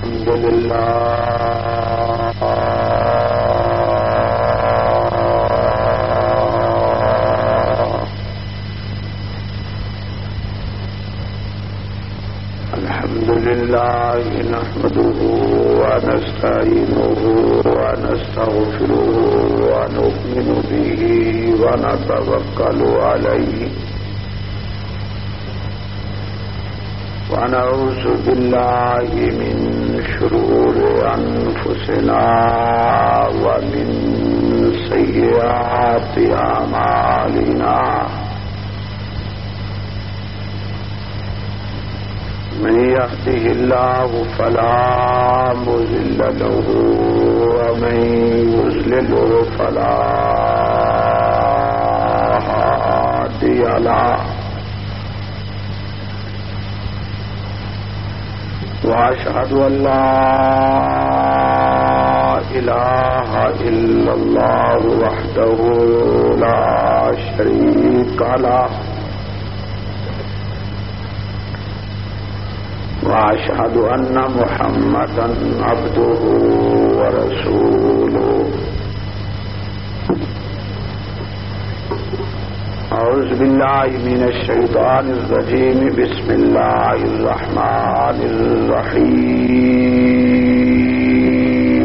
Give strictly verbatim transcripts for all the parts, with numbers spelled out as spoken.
الحمد لله الحمد لله نحمده ونستعينه ونستغفره ونؤمن به ونتوكل عليه ونعوذ بالله من شرور أنفسنا ومن سيئات أعمالنا من يهده الله فلا مضل له ومن يضلل فلا هادي له وأشهد أن لا إله إلا الله وحده لا شريك له وأشهد أن محمدا عبده ورسوله أعوذ بالله من الشيطان الرجيم بسم الله الرحمن الرحيم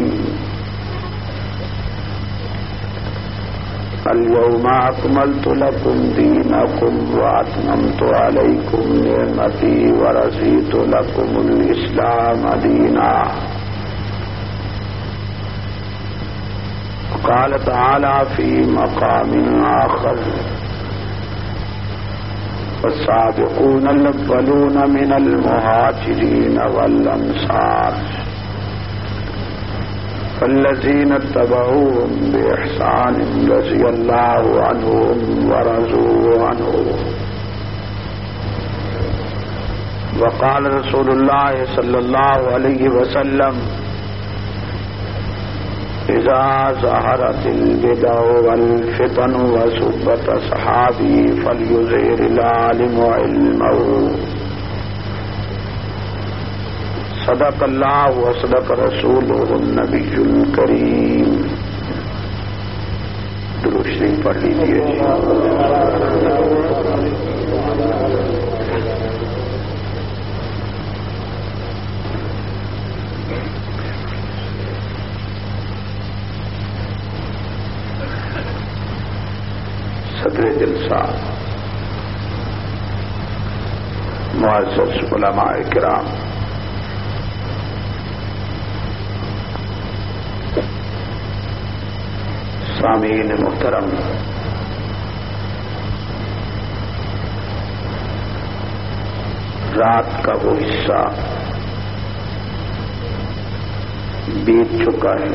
اليوم أكملت لكم دينكم وأتممت عليكم نعمتي ورضيت لكم الإسلام دينا قال تعالى في مقام آخر والسابقون الأولون من المهاجرين والأنصار فالذين اتبعوهم بإحسان رضي الله عنهم ورضوا عنه وقال رسول الله صلى الله عليه وسلم إذا ظهرت البدع والفتن وسبت أصحابي فليظهر العالم علمه صدق الله وصدق رسوله النبي الكريم. درود شریف پڑھ لیجیے. صدر جلسہ معزز علماء کرام، سامعین محترم، رات کا وہ حصہ بیت چکا ہے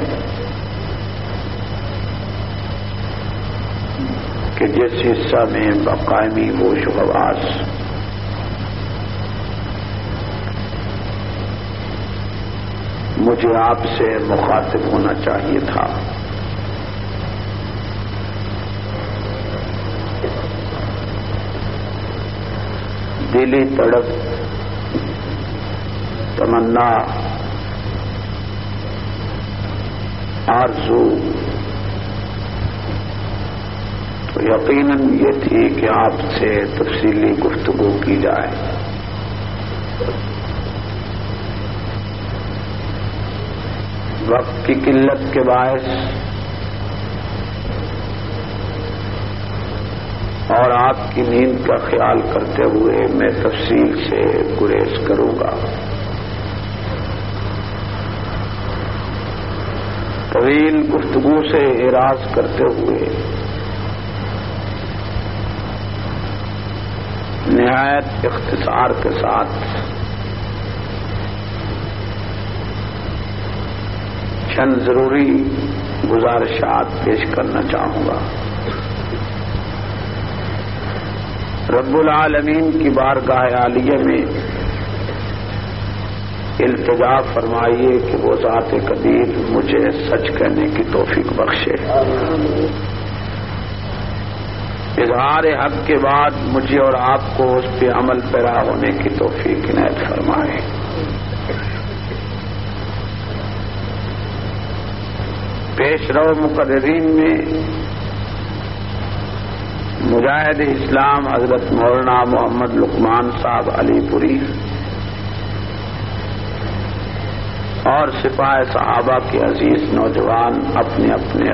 کہ جس حصہ میں بقائمی ہوش و حواس مجھے آپ سے مخاطب ہونا چاہیے تھا، دلی تڑپ، تمنا، آرزو تو یقیناً یہ تھی کہ آپ سے تفصیلی گفتگو کی جائے. وقت کی قلت کے باعث اور آپ کی نیند کا خیال کرتے ہوئے میں تفصیل سے گریز کروں گا. طویل گفتگو سے اعراض کرتے ہوئے نہایت اختصار کے ساتھ چند ضروری گزارشات پیش کرنا چاہوں گا. رب العالمین کی بارگاہ عالیہ میں التجا فرمائیے کہ وہ ذات قدیر مجھے سچ کہنے کی توفیق بخشے. اظہار حق کے بعد مجھے اور آپ کو اس پہ عمل پیرا ہونے کی توفیق عنایت فرمائے. پیشرو مقررین میں مجاہد اسلام حضرت مولانا محمد لقمان صاحب علی پوری اور سپاہ صحابہ کے عزیز نوجوان اپنے اپنے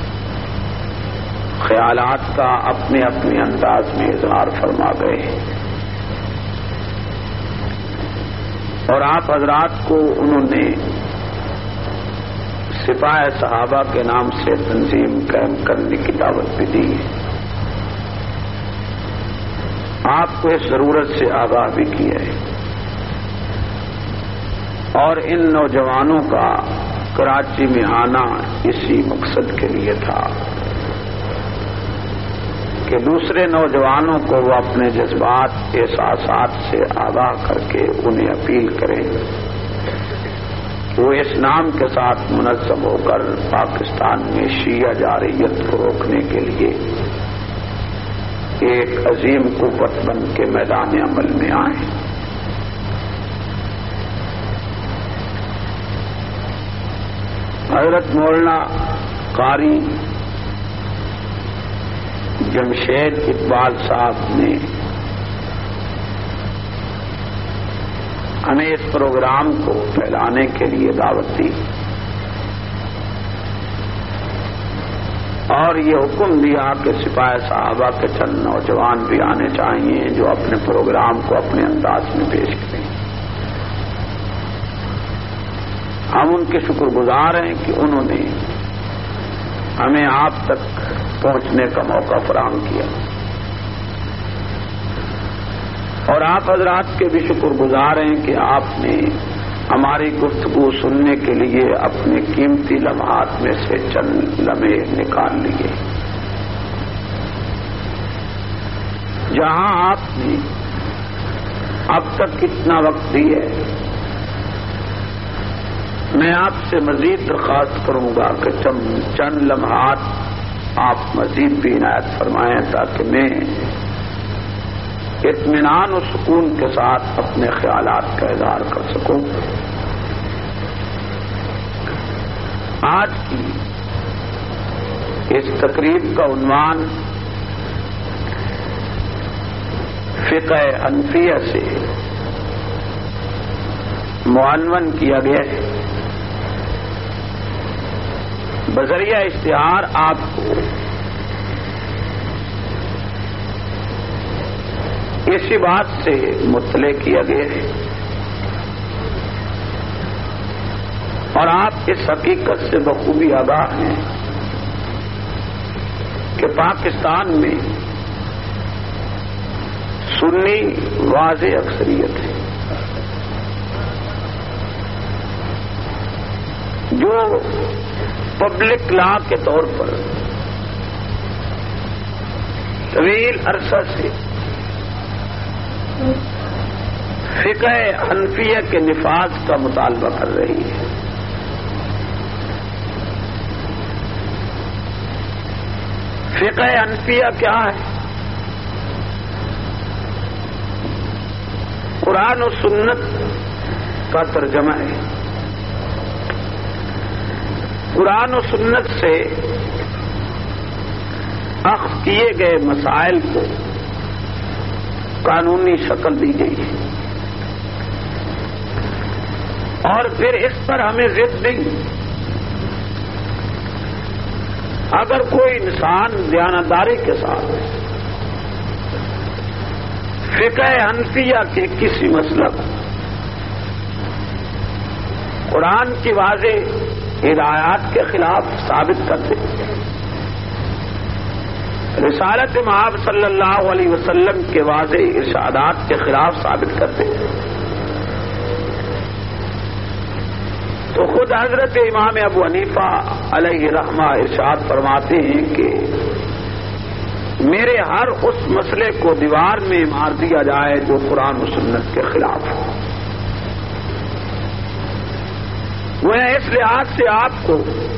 خیالات کا اپنے اپنے انداز میں اظہار فرما گئے اور آپ حضرات کو انہوں نے سپاہ صحابہ کے نام سے تنظیم قائم کرنے کی دعوت بھی دی ہے. آپ کو اس ضرورت سے آگاہ بھی کیا ہے اور ان نوجوانوں کا کراچی میں آنا اسی مقصد کے لیے تھا کہ دوسرے نوجوانوں کو وہ اپنے جذبات احساسات سے آگاہ کر کے انہیں اپیل کریں کہ وہ اس نام کے ساتھ منظم ہو کر پاکستان میں شیعہ جارحیت کو روکنے کے لیے ایک عظیم قوت بن کے میدان عمل میں آئیں. حضرت مولانا قاری جمشید اقبال صاحب نے ہمیں اس پروگرام کو پھیلانے کے لیے دعوت دی اور یہ حکم دیا کہ سپاہ صحابہ کے چند نوجوان بھی آنے چاہیے جو اپنے پروگرام کو اپنے انداز میں پیش کریں. ہم ان کے شکر گزار ہیں کہ انہوں نے ہمیں آپ تک پہنچنے کا موقع فراہم کیا اور آپ حضرات کے بھی شکر گزار ہیں کہ آپ نے ہماری گفتگو سننے کے لیے اپنے قیمتی لمحات میں سے چند لمحے نکال لیے. جہاں آپ نے اب تک کتنا وقت دی ہے میں آپ سے مزید درخواست کروں گا کہ چند لمحات آپ مزید بھی عنایت فرمائیں تاکہ میں اطمینان و سکون کے ساتھ اپنے خیالات کا اظہار کر سکوں. آج کی اس تقریب کا عنوان فقہ حنفیہ سے معنون کیا گیا ہے. بذریعہ اشتہار آپ کو اسی بات سے مطلع کیا گیا ہے اور آپ اس حقیقت سے بخوبی آگاہ ہیں کہ پاکستان میں سنی واضح اکثریت ہے جو پبلک لا کے طور پر طویل عرصہ سے فقہ حنفیہ کے نفاذ کا مطالبہ کر رہی ہے. فقہ حنفیہ کیا ہے؟ قرآن و سنت کا ترجمہ ہے. قرآن و سنت سے اخذ کیے گئے مسائل کو قانونی شکل دی گئی ہے اور پھر اس پر ہمیں ضد نہیں. اگر کوئی انسان دیانتداری کے ساتھ فقہ حنفیہ کے کسی مسلک قرآن کی واضح ہدایات کے خلاف ثابت کرتے رسالت مآب صلی اللہ علیہ وسلم کے واضح ارشادات کے خلاف ثابت کرتے تو خود حضرت امام ابو حنیفہ علیہ رحمہ ارشاد فرماتے ہیں کہ میرے ہر اس مسئلے کو دیوار میں مار دیا جائے جو قرآن و سنت کے خلاف ہو. وہ اس لحاظ سے آپ کو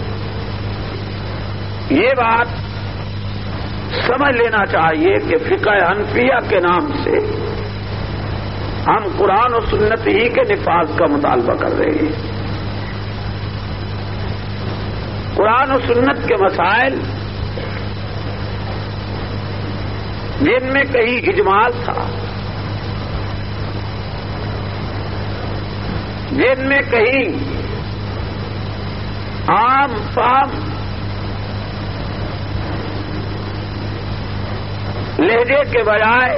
یہ بات سمجھ لینا چاہیے کہ فقہ حنفیہ کے نام سے ہم قرآن و سنت ہی کے نفاذ کا مطالبہ کر رہے ہیں. قرآن و سنت کے مسائل جن میں کہیں اجمال تھا، جن میں کہیں عام فام لہجے کے بجائے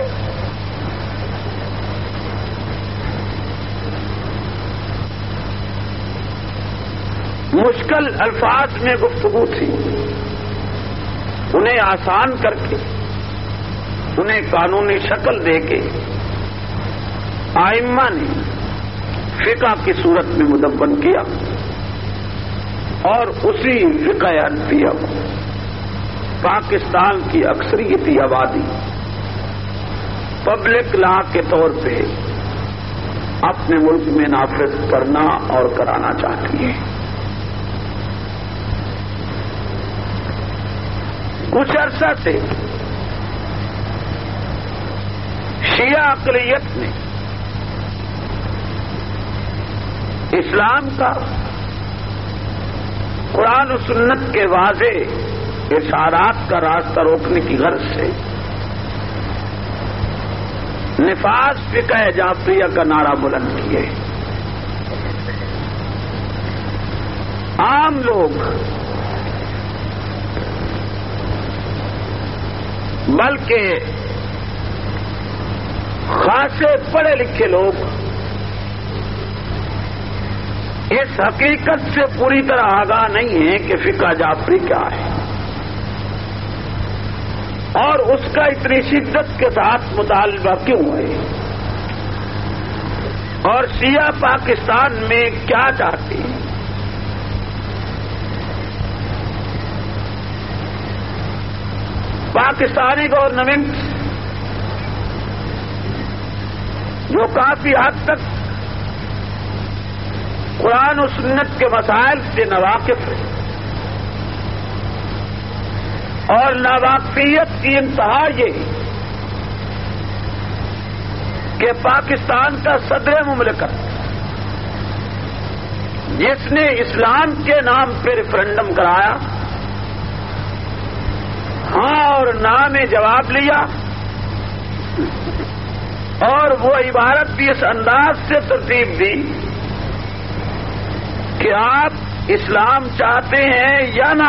مشکل الفاظ میں گفتگو تھی، انہیں آسان کر کے، انہیں قانونی شکل دے کے ائمہ نے فقہ کی صورت میں مدون کیا، اور اسی فقہ حنفیہ کو پاکستان کی اکثریتی آبادی پبلک لا کے طور پہ اپنے ملک میں نافذ کرنا اور کرانا چاہتی ہے۔ کچھ عرصہ سے شیعہ اقلیت نے اسلام کا قرآن و سنت کے واضح اشارات کا راستہ روکنے کی غرض سے نفاذ فقہ جعفریہ کا نعرہ بلند کیے۔ عام لوگ بلکہ خاصے پڑھے لکھے لوگ اس حقیقت سے پوری طرح آگاہ نہیں ہیں کہ فقہ جعفری کیا ہے اور اس کا اتنی شدت کے ساتھ مطالبہ کیوں ہے، اور شیعہ پاکستان میں کیا چاہتے ہیں۔ پاکستانی گورنمنٹ جو کافی حد تک قرآن و سنت کے مسائل سے ناواقف ہے اور ناواقفیت کی انتہا یہ کہ پاکستان کا صدر مملکت جس نے اسلام کے نام پہ ریفرنڈم کرایا، ہاں اور نہ میں جواب لیا، اور وہ عبارت بھی اس انداز سے ترتیب دی کہ آپ اسلام چاہتے ہیں یا نہ،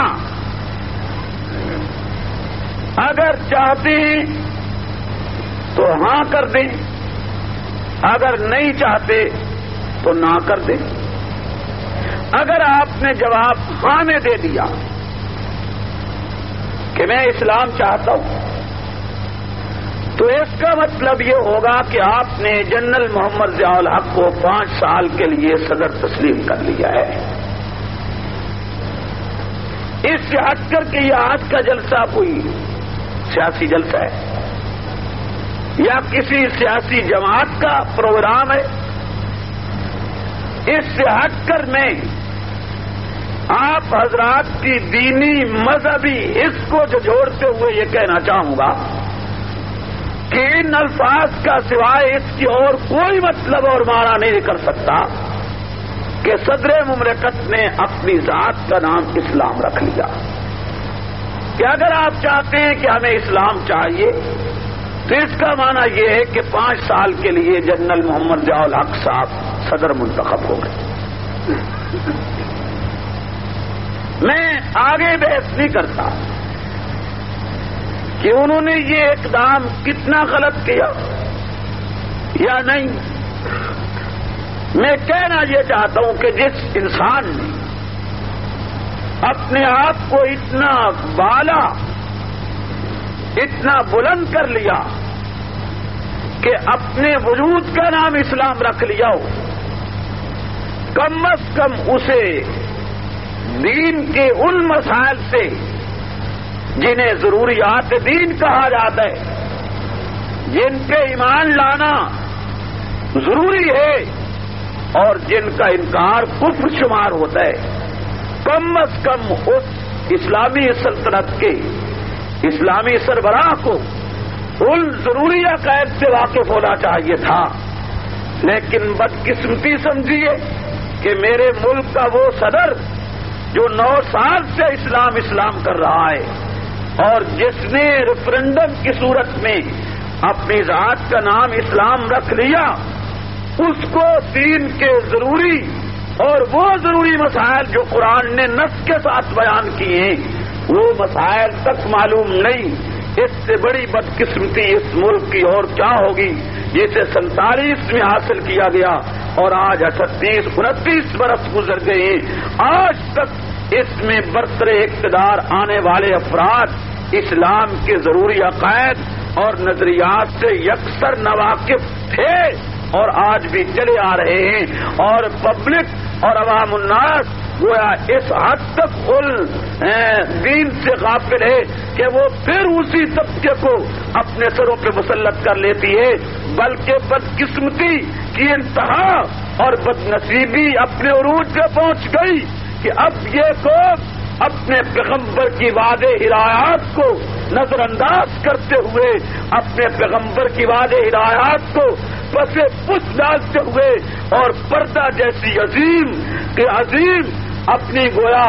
اگر چاہتے ہیں تو ہاں کر دیں، اگر نہیں چاہتے تو نہ کر دیں۔ اگر آپ نے جواب ہاں میں دے دیا کہ میں اسلام چاہتا ہوں، تو اس کا مطلب یہ ہوگا کہ آپ نے جنرل محمد ضیاء الحق کو پانچ سال کے لیے صدر تسلیم کر لیا ہے۔ اس سے ہٹ کر کے یہ آج کا جلسہ کوئی سیاسی جلسہ ہے یا کسی سیاسی جماعت کا پروگرام ہے، اس سے ہٹ کر میں آپ حضرات کی دینی مذہبی اس کو جو جوڑتے ہوئے یہ کہنا چاہوں گا کہ ان الفاظ کا سوائے اس کی اور کوئی مطلب اور معنی نہیں کر سکتا کہ صدر مملکت نے اپنی ذات کا نام اسلام رکھ لیا، کہ اگر آپ چاہتے ہیں کہ ہمیں اسلام چاہیے تو اس کا معنی یہ ہے کہ پانچ سال کے لیے جنرل محمد ضیاء الحق صاحب صدر منتخب ہو گئے۔ میں آگے بحث نہیں کرتا کہ انہوں نے یہ اقدام کتنا غلط کیا یا نہیں، میں کہنا یہ چاہتا ہوں کہ جس انسان نے اپنے آپ کو اتنا بالا، اتنا بلند کر لیا کہ اپنے وجود کا نام اسلام رکھ لیا ہو، کم از کم اسے دین کے ان مسائل سے جنہیں ضروریات دین کہا جاتا ہے، جن پہ ایمان لانا ضروری ہے اور جن کا انکار کفر شمار ہوتا ہے، کم از کم اس اسلامی سلطنت کے اسلامی سربراہ کو ان ضروری عقائد سے واقف ہونا چاہیے تھا۔ لیکن بدقسمتی سمجھیے کہ میرے ملک کا وہ صدر جو نو سال سے اسلام اسلام کر رہا ہے اور جس نے ریفرنڈم کی صورت میں اپنی ذات کا نام اسلام رکھ لیا، اس کو دین کے ضروری اور وہ ضروری مسائل جو قرآن نے نص کے ساتھ بیان کیے ہیں وہ مسائل تک معلوم نہیں۔ اس سے بڑی بدقسمتی اس ملک کی اور کیا ہوگی جسے سینتالیس میں حاصل کیا گیا اور آج اٹھتیس انتیس برس گزر گئے، آج تک اس میں برسر اقتدار آنے والے افراد اسلام کے ضروری عقائد اور نظریات سے یکسر ناواقف تھے اور آج بھی چلے آ رہے ہیں، اور پبلک اور عوام الناس گویا اس حد تک کل دین سے غافل ہے کہ وہ پھر اسی طبقے کو اپنے سروں پہ مسلط کر لیتی ہے، بلکہ بدقسمتی کی انتہا اور بدنصیبی اپنے عروج پہ پہنچ گئی کہ اب یہ قوم اپنے پیغمبر کی واضح ہدایات کو نظر انداز کرتے ہوئے، اپنے پیغمبر کی واضح ہدایات کو پس پش ڈالتے ہوئے اور پردہ جیسی عظیم کہ عظیم اپنی گویا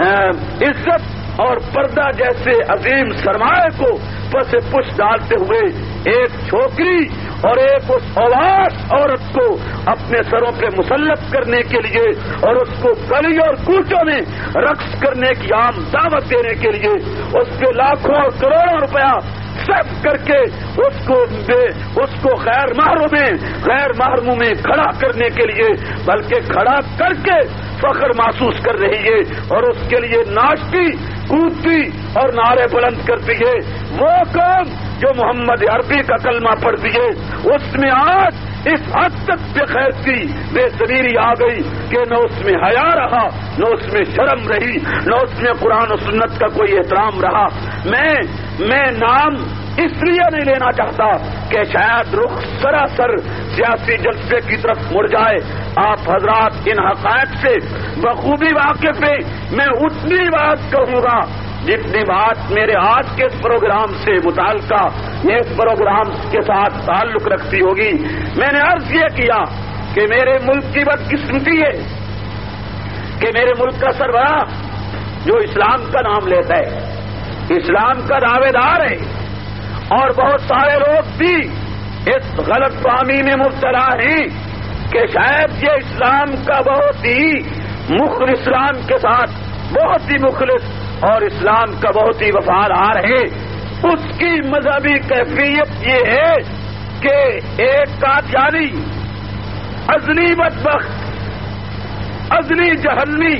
عزت اور پردہ جیسے عظیم سرمایہ کو پس پش ڈالتے ہوئے ایک چھوکری اور ایک اس اواس عورت کو اپنے سروں پہ مسلط کرنے کے لیے اور اس کو گلی اور کوچوں میں رقص کرنے کی عام دعوت دینے کے لیے اس کے لاکھوں اور کروڑوں روپیہ سب کر کے اس کو اس کو غیر محرم میں غیر محرم میں کھڑا کرنے کے لیے بلکہ کھڑا کر کے فخر محسوس کر رہی ہے اور اس کے لیے ناچتی کودتی اور نعرے بلند کرتی ہے، وہ قوم جو محمد عربی کا کلمہ پڑھتی ہے اس میں آج اس حد تک بے خیرتی بے ضمیری آ گئی کہ نہ اس میں حیا رہا، نہ اس میں شرم رہی، نہ اس میں قرآن و سنت کا کوئی احترام رہا۔ میں میں نام اس لیے نہیں لینا چاہتا کہ شاید رخ سراسر سیاسی جلسے کی طرف مڑ جائے، آپ حضرات ان حقائق سے بخوبی واقف ہیں، میں اتنی بات کہوں گا جتنی بات میرے آج کے اس پروگرام سے متعلقہ یہ اس پروگرام کے ساتھ تعلق رکھتی ہوگی۔ میں نے عرض یہ کیا کہ میرے ملک کی بدقسمتی ہے کہ میرے ملک کا سربراہ جو اسلام کا نام لیتا ہے، اسلام کا دعوے دار ہے، اور بہت سارے لوگ بھی اس غلط فہمی میں مبتلا ہیں کہ شاید یہ اسلام کا بہت ہی مخلص اسلام کے ساتھ بہت ہی مخلص اور اسلام کا بہت ہی وفادار ہے۔ اس کی مذہبی کیفیت یہ ہے کہ ایک قادیانی ازلی بدبخت ازلی جہنمی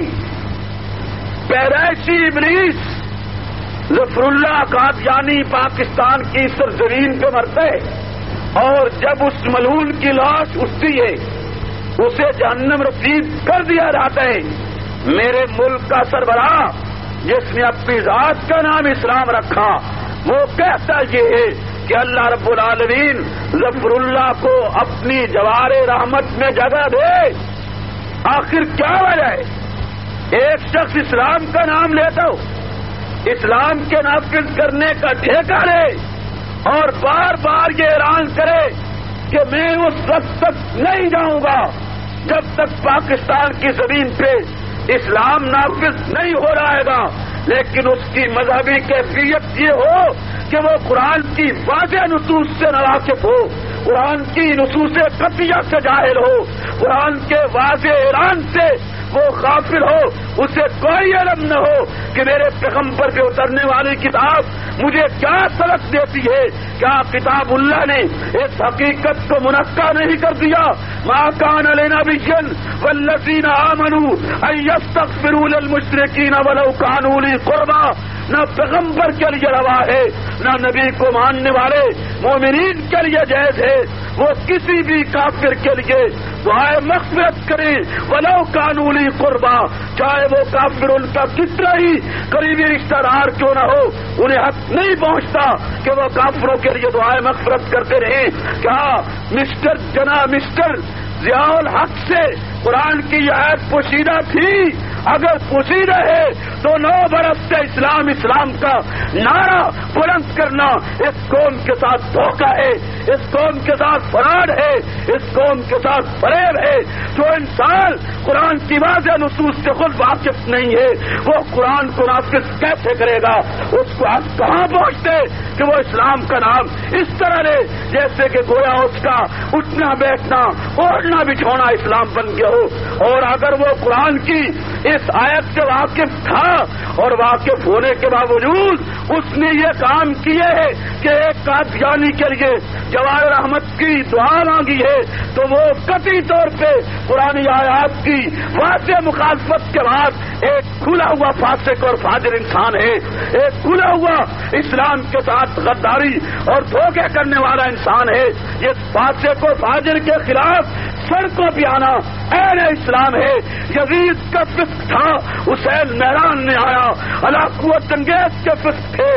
پیدائشی ابلیس ظفر اللہ قادیانی پاکستان کی سرزمین پہ مرتا ہے اور جب اس ملعون کی لاش اٹھتی ہے اسے جہنم رسید کر دیا جاتا ہے۔ میرے ملک کا سربراہ جس نے اپنی ذات کا نام اسلام رکھا وہ کہتا یہ ہے کہ اللہ رب العالمین ظفر اللہ کو اپنی جوار رحمت میں جگہ دے۔ آخر کیا وجہ ہے؟ ایک شخص اسلام کا نام لیتا ہو، اسلام کے نافذ کرنے کا ٹھیکہ لے اور بار بار یہ اعلان کرے کہ میں اس وقت تک نہیں جاؤں گا جب تک پاکستان کی زمین پہ اسلام نافذ نہیں ہو رہا ہے، لیکن اس کی مذہبی کیفیت یہ ہو کہ وہ قرآن کی واضح نصوص سے ناواقف ہو، قرآن کی نصوص قطعیہ سے جاہل ہو، قرآن کے واضح اعلان سے وہ غافل ہو، اسے کوئی علم نہ ہو کہ میرے پیغمبر پہ اترنے والی کتاب مجھے کیا سبق دیتی ہے۔ کیا کتاب اللہ نے اس حقیقت کو منقع نہیں کر دیا؟ ما کان لنبی والذین آمنوا ان یستغفروا للمشرکین ولو کانوا اولی قربی۔ نہ پیغمبر کے لیے روا ہے، نہ نبی کو ماننے والے مومنین کے لیے جائز ہے وہ کسی بھی کافر کے لیے دعائے مغفرت کریں ولو کانوا اولی قربی، چاہے وہ کافر ان کا کتنا ہی قریبی رشتہ دار کیوں نہ ہو، انہیں حق نہیں پہنچتا کہ وہ کافروں کے لیے دعائے مغفرت کرتے رہیں۔ کیا مسٹر جنا مسٹر ضیاء الحق سے قرآن کی آیت پوشیدہ تھی اگر پوچھی رہے تو نو برس سے اسلام اسلام کا نعرہ بلند کرنا اس قوم کے ساتھ دھوکہ ہے، اس قوم کے ساتھ فراڈ ہے، اس قوم کے ساتھ فریب ہے۔ جو انسان قرآن کی واضح نصوص سے خود واقف نہیں ہے وہ قرآن کو نافذ کیسے کرے گا؟ اس کو آپ کہاں پہنچتے کہ وہ اسلام کا نام اس طرح لے جیسے کہ گویا اس کا اٹھنا بیٹھنا اوڑھنا بچھونا اسلام بن گیا ہو۔ اور اگر وہ قرآن کی اس آیت سے واقف تھا اور واقف ہونے کے باوجود اس نے یہ کام کیے ہے کہ ایک قادیانی کے لیے جواہر احمد کی دعا مانگی ہے تو وہ قطعی طور پہ قرآن آیات کی واضح مخالفت کے بعد ایک کھلا ہوا فاسق اور فاجر انسان ہے، ایک کھلا ہوا اسلام کے ساتھ غداری اور دھوکے کرنے والا انسان ہے۔ یہ فاسق اور فاجر کے خلاف سڑکوں پہ آنا اہل اسلام ہے۔ یزید کا فسق تھا، حسین میدان میں آیا، ہلاکت انگیز کے فسق تھے،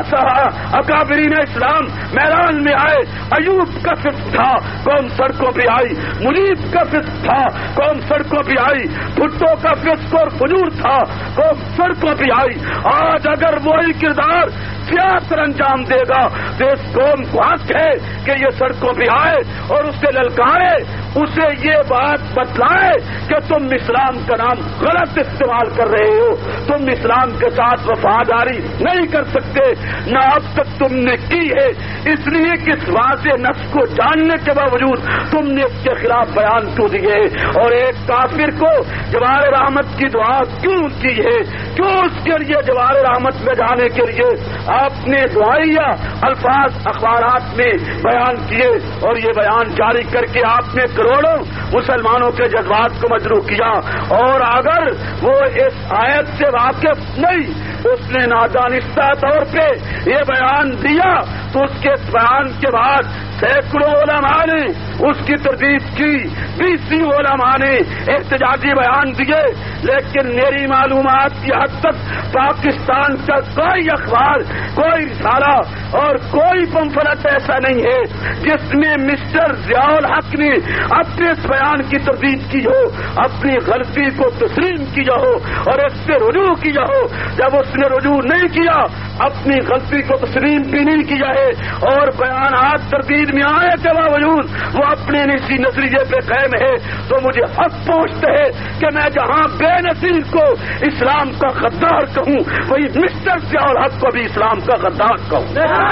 اکابرین اسلام میدان میں آئے۔ ایوب کا فسق تھا، قوم سڑکوں پہ آئی۔ منیب کا فسق تھا، قوم سڑکوں پہ آئی۔ بھٹو کا فسق اور فجور تھا، قوم سڑکوں پہ آئی۔ آج اگر وہی کردار سیاست انجام دے گا تو اس قوم کو حق ہے کہ یہ سڑکوں پہ آئے اور اسے للکارے، اسے یہ بات بتلائے کہ تم اسلام کا نام غلط استعمال کر رہے ہو، تم اسلام کے ساتھ وفاداری نہیں کر سکتے، نہ اب تک تم نے کی ہے، اس لیے کہ اس واضح نص کو جاننے کے باوجود تم نے اس کے خلاف بیان کیوں دیے اور ایک کافر کو جواہر احمد کی دعا کیوں کی ہے؟ کیوں اس کے لیے جواہر احمد میں جانے کے لیے آپ نے دعائیہ الفاظ اخبارات میں بیان کیے اور یہ بیان جاری کر کے آپ نے کروڑوں مسلمانوں کے جذبات کو مجروح کیا؟ اور اگر وہ اس آیت سے واقف نہیں، اس نے نادانستہ طور پہ یہ بیان دیا تو اس کے بیان کے بعد سینکڑوں علماء نے اس کی تردید کی، بیسی علماء نے احتجاجی بیان دیے، لیکن میری معلومات کی حد تک پاکستان کا کوئی اخبار، کوئی رسالہ اور کوئی پمفلٹ ایسا نہیں ہے جس میں مسٹر ضیاء الحق نے اپنے اس بیان کی تردید کی ہو، اپنی غلطی کو تسلیم کیا ہو اور اس سے رجوع کیا ہو۔ جب اس نے رجوع نہیں کیا، اپنی غلطی کو تسلیم بھی نہیں کیا ہے اور بیانات تردید میں آنے کے باوجود وہ اپنے نجی نظریے پہ قائم ہے، تو مجھے حق پہنچتا ہے کہ میں جہاں بے نظیر کو اسلام کا غدار کہوں وہی مسٹر ضیاء الحق کو بھی اسلام کا غدار کہوں۔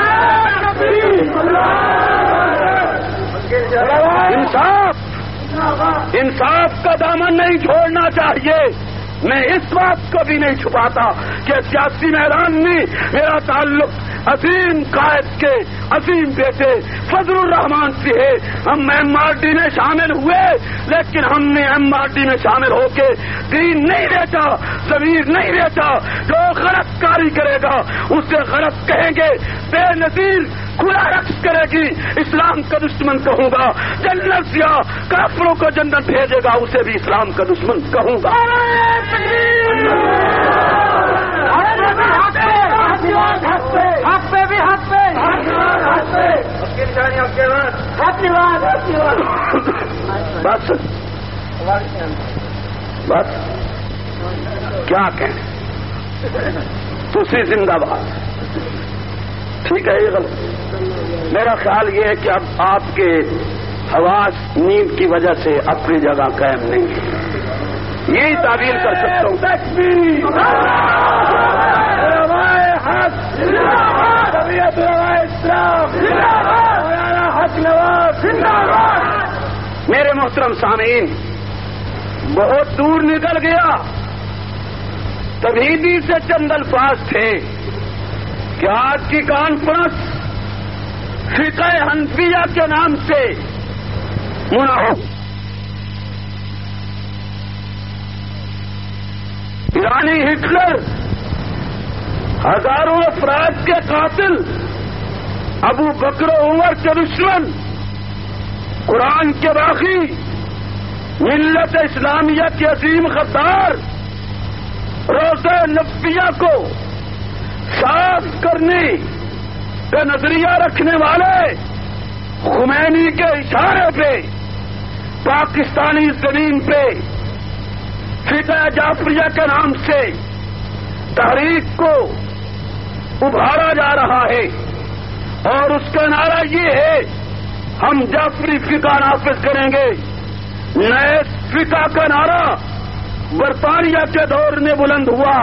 انصاف انصاف کا دامن نہیں چھوڑنا چاہیے۔ میں اس بات کو بھی نہیں چھپاتا کہ سیاسی میدان میں میرا تعلق عظیم قائد کے عظیم بیٹے فضل الرحمان سے ہے۔ ہم ایم آر ڈی میں شامل ہوئے لیکن ہم نے ایم آر ڈی میں شامل ہو کے دین نہیں بیچا، ضمیر نہیں بیچا۔ جو غلط کاری کرے گا اسے غلط کہیں گے، بے نظیر کھلا رقص کرے گی اسلام کا دشمن کہوں گا، جنت یا کافروں کو جنت بھیجے گا اسے بھی اسلام کا دشمن کہوں گا۔ بس بس کیا کہیں، تسی زندہ باد، ٹھیک ہے۔ یہ غلط، میرا خیال یہ ہے کہ اب آپ کے حواس نیند کی وجہ سے اپنی جگہ قائم نہیں ہے، یہی تعبیر کر سکتا ہوں۔ میرے محترم سامعین، بہت دور نکل گیا، توحیدی سے چند الفاظ تھے کہ آج کی کانفرنس فقہ حنفیہ کے نام سے منعقد، ایرانی ہٹلر ہزاروں افراد کے قاتل، ابو بکر و عمر کے دشمن، قرآن کے باغی، ملت اسلامیہ کے عظیم غدار، روزہ نبویہ کو صاف کرنے کا نظریہ رکھنے والے خمینی کے اشارے پہ پاکستانی زمین پہ فقہ جعفریہ کے نام سے تحریک کو ابھارا جا رہا ہے اور اس کا نعرہ یہ ہے ہم جعفری فقہ نافذ کریں گے. نئے فقہ کا نعرہ برطانیہ کے دور میں بلند ہوا.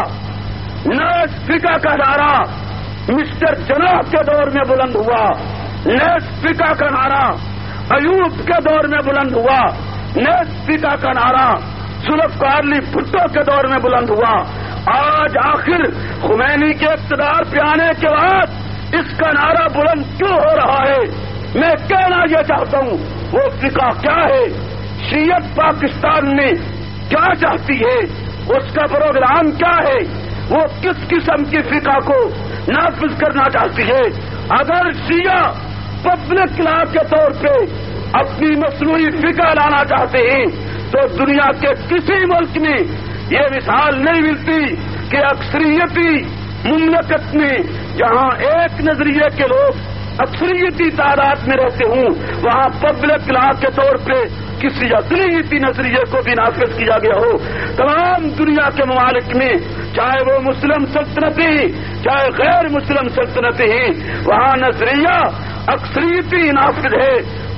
نئے فقہ کا نعرہ مسٹر جناح کے دور میں بلند ہوا. نئے فقہ کا نعرہ ایوب کے دور میں بلند ہوا. نئے فقہ کا نعرہ ذوالفقار بھٹو کے دور میں بلند ہوا. آج آخر خمینی کے اقتدار پہ آنے کے بعد اس کا نعرہ بلند کیوں ہو رہا ہے؟ میں کہنا یہ چاہتا ہوں وہ فقہ کیا ہے؟ شیعت پاکستان میں کیا چاہتی ہے؟ اس کا پروگرام کیا ہے؟ وہ کس قسم کی فقہ کو نافذ کرنا چاہتی ہے؟ اگر شیعہ پبلک لا کے طور پہ اپنی مصنوعی فقہ لانا چاہتے ہیں تو دنیا کے کسی ملک میں یہ مثال نہیں ملتی کہ اکثریتی مملکت میں جہاں ایک نظریے کے لوگ اکثریتی تعداد میں رہتے ہوں وہاں پبلک لا کے طور پہ کسی اقلیتی نظریے کو بھی نافذ کیا گیا ہو. تمام دنیا کے ممالک میں چاہے وہ مسلم سلطنتیں چاہے غیر مسلم سلطنتیں ہیں وہاں نظریہ اکثریتی نافذ ہے.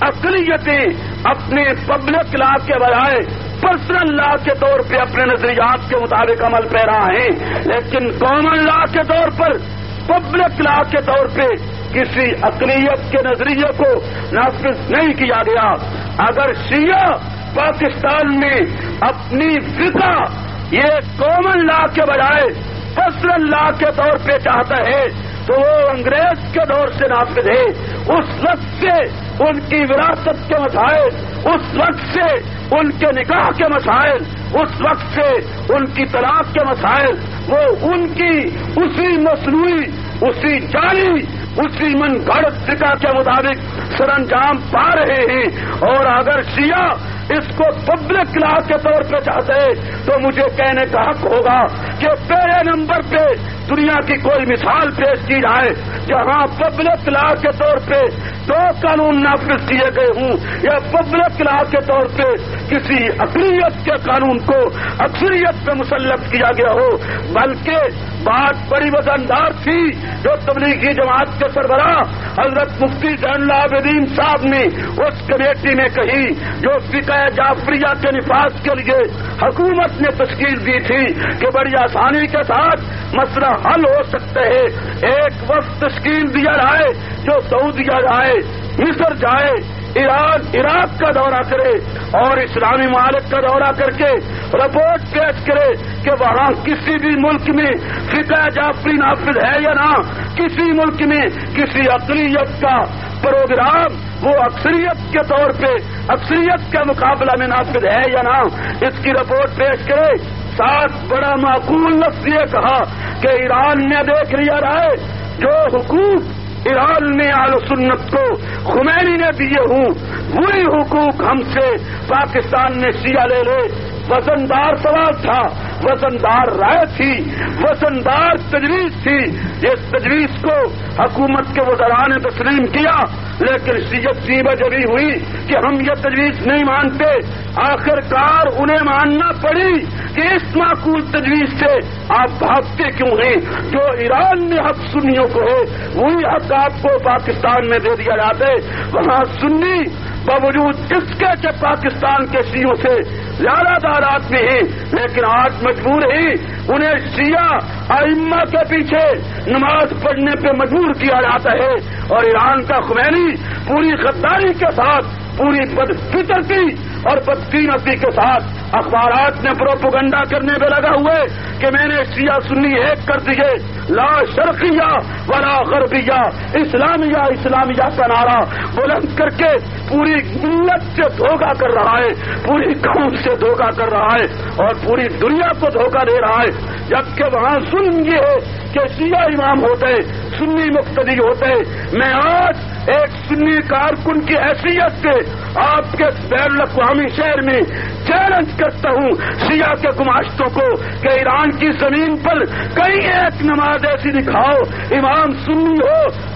اقلیتیں اپنے پبلک لا کے بجائے پرسنل لا کے طور پہ اپنے نظریات کے مطابق عمل پیرا ہیں. لیکن کامن لا کے طور پر پبلک لا کے طور پہ کسی اقلیت کے نظریے کو نافذ نہیں کیا گیا. اگر شیعہ پاکستان میں اپنی فقہ یہ کامن لا کے بجائے پرسنل لا کے طور پہ چاہتا ہے تو وہ انگریز کے دور سے نافذ ہے. اس وقت سے ان کی وراثت کے مسائل, اس وقت سے ان کے نکاح کے مسائل, اس وقت سے ان کی طلاق کے مسائل وہ ان کی اسی مصنوعی اسی جعلی اسی من گھڑت فقہ کے مطابق سر انجام پا رہے ہیں. اور اگر شیعہ اس کو پبلک لا کے طور پہ چاہتے تو مجھے کہنے کا حق ہوگا کہ پہلے نمبر پہ دنیا کی کوئی مثال پیش کی جائے جہاں پبلک لا کے طور پہ دو قانون نافذ کیے گئے ہوں یا پبلک لا کے طور پہ کسی اقلیت کے قانون کو اکثریت پہ مسلط کیا گیا ہو. بلکہ بات بڑی وزندار تھی جو تبلیغی جماعت کے سربراہ حضرت مفتی زین العابدین صاحب نے اس کمیٹی میں کہی جو فقہ جعفریہ کے نفاذ کے لیے حکومت نے تشکیل دی تھی کہ بڑی آسانی کے ساتھ مسئلہ حل ہو سکتے ہیں. ایک وقت تشکیل دیا جائے جو سعودیہ جائے, مصر جائے, ایران عراق کا دورہ کرے اور اسلامی ممالک کا دورہ کر کے رپورٹ پیش کرے کہ وہاں کسی بھی ملک میں فقہ جعفری نافذ ہے یا نہ, کسی ملک میں کسی اقلیت کا پروگرام وہ اکثریت کے طور پہ اکثریت کے مقابلہ میں نافذ ہے یا نہ, اس کی رپورٹ پیش کرے. ساتھ بڑا معقول لفظ یہ کہا کہ ایران میں دیکھ لیا جائے جو حقوق ایران میں اہل سنت کو خمینی نے دیے ہوں وہی حقوق ہم سے پاکستان میں شیعہ لے لے. وزندار سوال تھا, وزندار رائے تھی, وزندار تجویز تھی. اس تجویز کو حکومت کے وزراء نے تسلیم کیا لیکن شیعت سی بجری ہوئی کہ ہم یہ تجویز نہیں مانتے. آخر کار انہیں ماننا پڑی کہ اس معقول تجویز سے آپ بھاگتے کیوں ہیں؟ جو ایران میں حق سنیوں کو ہے وہی حق آپ کو پاکستان میں دے دیا جاتا ہے. وہاں سنی باوجود اس کے کہ پاکستان کے شیعوں سے زیادہ تعداد میں ہیں لیکن آج مجبور ہی انہیں شیعہ ائمہ کے پیچھے نماز پڑھنے پہ مجبور کیا جاتا ہے. اور ایران کا خمینی پوری غداری کے ساتھ پوری بدفطرتی اور بدقیمتی کے ساتھ اخبارات میں پروپیگنڈا کرنے میں لگا ہوئے کہ میں نے شیعہ سنی ایک کر دیے, لا شرقیہ ولا غربیہ, اسلامیہ اسلامیہ کا نعرہ بلند کر کے پوری ملت سے دھوکہ کر رہا ہے, پوری قوم سے دھوکہ کر رہا ہے اور پوری دنیا کو دھوکہ دے رہا ہے. جبکہ وہاں سن یہ ہے کہ شیعہ امام ہوتے سنی مقتدی ہوتے. میں آج ایک سنی کارکن کی حیثیت سے آپ کے بین الاقوامی شہر میں چیلنج کرتا ہوں شیعہ کے گماشتوں کو کہ ایران کی زمین پر کئی ایک نماز ایسی دکھاؤ امام سنی ہو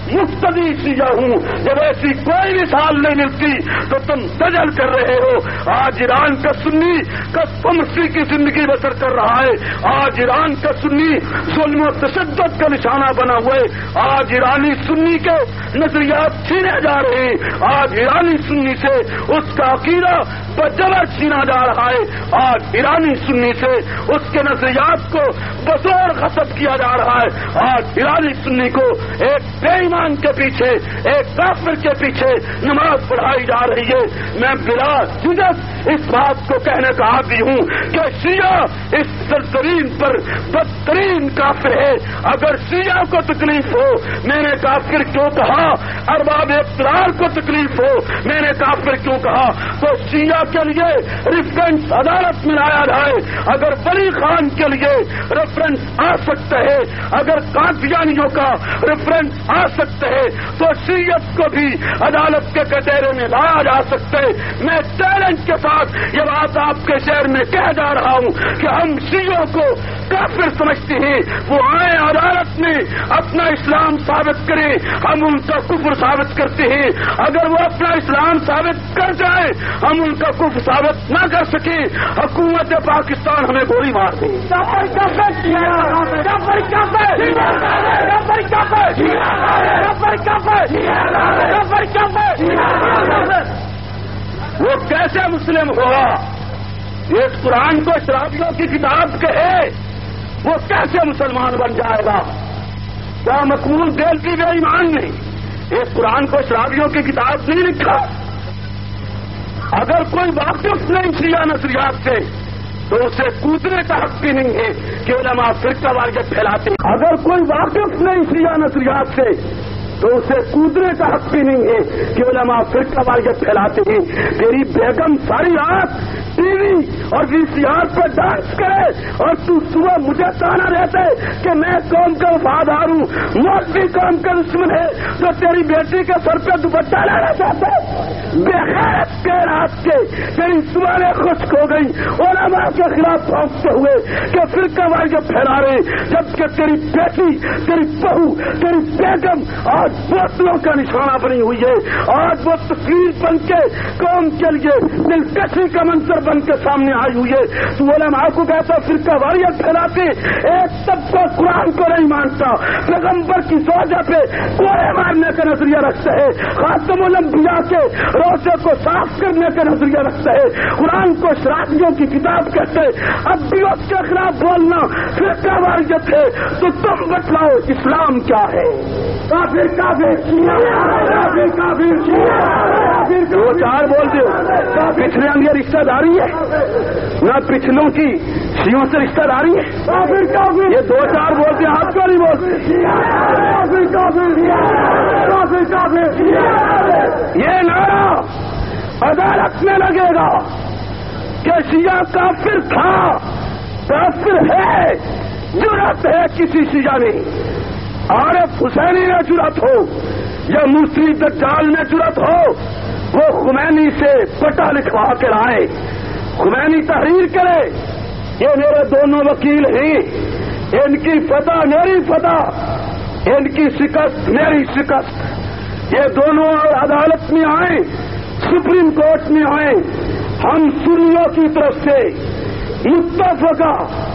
مقتدی شیعہ ہوں. جب ایسی کوئی مثال نہیں ملتی تو تم دجل کر رہے ہو. آج ایران کا سنی کس امسی کی زندگی بسر کر رہا ہے. آج ایران کا سنی ظلم و تشدد کا نشانہ بنا ہوا ہے. آج ایرانی سنی کے نظریات چھینے جا رہے ہیں. آج ایرانی سنی سے اس کا عقیدہ بجبر چھینا جا رہا ہے. آج ایرانی سنی سے اس کے نظریات کو بطور غصب کیا جا رہا ہے. آج ایرانی سنی کو ایک بے ایمان کے پیچھے ایک کافر کے پیچھے نماز پڑھائی جا رہی ہے. میں بلا جھجک اس بات کو کہنے کا عادی ہوں کہ شیعہ اس سرزمین پر بدترین کافر ہے. اگر شیعہ کو تکلیف ہو میں نے کافر کیوں کہا, ارباب اقتدار کو تکلیف ہو میں نے کافر کیوں کہا, تو شیعہ کے لیے ریفرنس عدالت میں لایا جائے. اگر ولی خان کے لیے ریفرنس آ سکتا ہے, اگر قادیانیوں کا ریفرنس آ سکتا ہے, تو شیعت کو بھی عدالت کے کٹہرے میں لایا جا سکتا ہے. میں چیلنج کے ساتھ یہ بات آپ کے شہر میں کہہ جا رہا ہوں کہ ہم شیعوں کو کافر سمجھتے ہیں. وہ آئے عدالت میں اپنا اسلام ثابت کریں, ہم ان کا کفر ثابت کرتے ہیں. اگر وہ اپنا اسلام ثابت کر جائے ہم ان کا کفر ثابت نہ کر سکیں, حکومت پاکستان ہمیں گولی مار دے. وہ کیسے مسلم ہوا؟ اس قرآن کو شرابیوں کی کتاب کہے وہ کیسے مسلمان بن جائے گا؟ کیا مقبول دل کی بے ایمان نے اس قرآن کو شرابیوں کی کتاب نہیں لکھا؟ اگر کوئی واقف نہیں شیعہ نظریات سے تو اسے کودنے کا حق بھی نہیں ہے کہ علماء فرقہ واریت پھیلاتے ہیں. اگر کوئی واقف نہیں شیعہ نظریات سے تو اسے کودنے کا حق بھی نہیں ہے کہ علماء فرقہ واریت پھیلاتے ہیں. تیری بیگم ساری رات ٹی وی اور وی سی آر پر ڈانس کرے اور تو صبح مجھے تانا رہتے کہ میں قوم کا وفادار ہوں, مولوی قوم کا دشمن ہے, تو تیری بیٹی کے سر پہ دوپٹہ لانا چاہتے بے خیرت کے رات کے تیری زبانیں خشک ہو گئی علماء کے خلاف پھونکتے ہوئے کہ فرقہ واریت پھیلا رہے, جبکہ تیری بیٹی تیری بہو تیری بیگم آج بوتلوں کا نشانہ بنی ہوئی ہے. آج وہ تصویر بن کے قوم کے لیے دلکشی کا منظر بن کے سامنے آئی ہوئی ہے. تو علماء کو کہتا فرقہ واریت پھیلاتے, ایک طبقہ قرآن کو نہیں مانتا, پیغمبر کی زوجہ پہ کوڑے مارنے کا نظریہ رکھتا ہے, خاتم الانبیاء کے روزے کو صاف کرنے کا نظریہ رکھتا ہے, قرآن کو شرابیوں کی کتاب کہتے ہیں. اب بھی اس کے خلاف بولنا فرقہ واریت ہے, تو تم بتلاؤ اسلام کیا ہے؟ کافر کافر کافر کافر وہ چار بولتے ہو. پچھلے اندر رشتہ داری ہے نہ پچھلوں کی شیعوں سے رشتہ داری ہے. کافر کافر یہ دو چار بولتے آپ کو نہیں بولتے. کافر کافر کافر کافر یہ نعرہ عدالت میں لگے گا کہ شیعہ کافر تھا, کافر ہے, جرأت ہے کسی شیعہ نہیں. عارف حسینی نے جرأت ہو یا موسی دجال نے جرأت ہو, وہ خمینی سے پٹا لکھوا کے لائے, خمینی تحریر کرے. یہ میرے دونوں وکیل ہیں, ان کی فتح میری فتح, ان کی شکست میری شکست. یہ دونوں عدالت میں آئے, سپریم کورٹ میں آئے. ہم سنیوں کی طرف سے متفقہ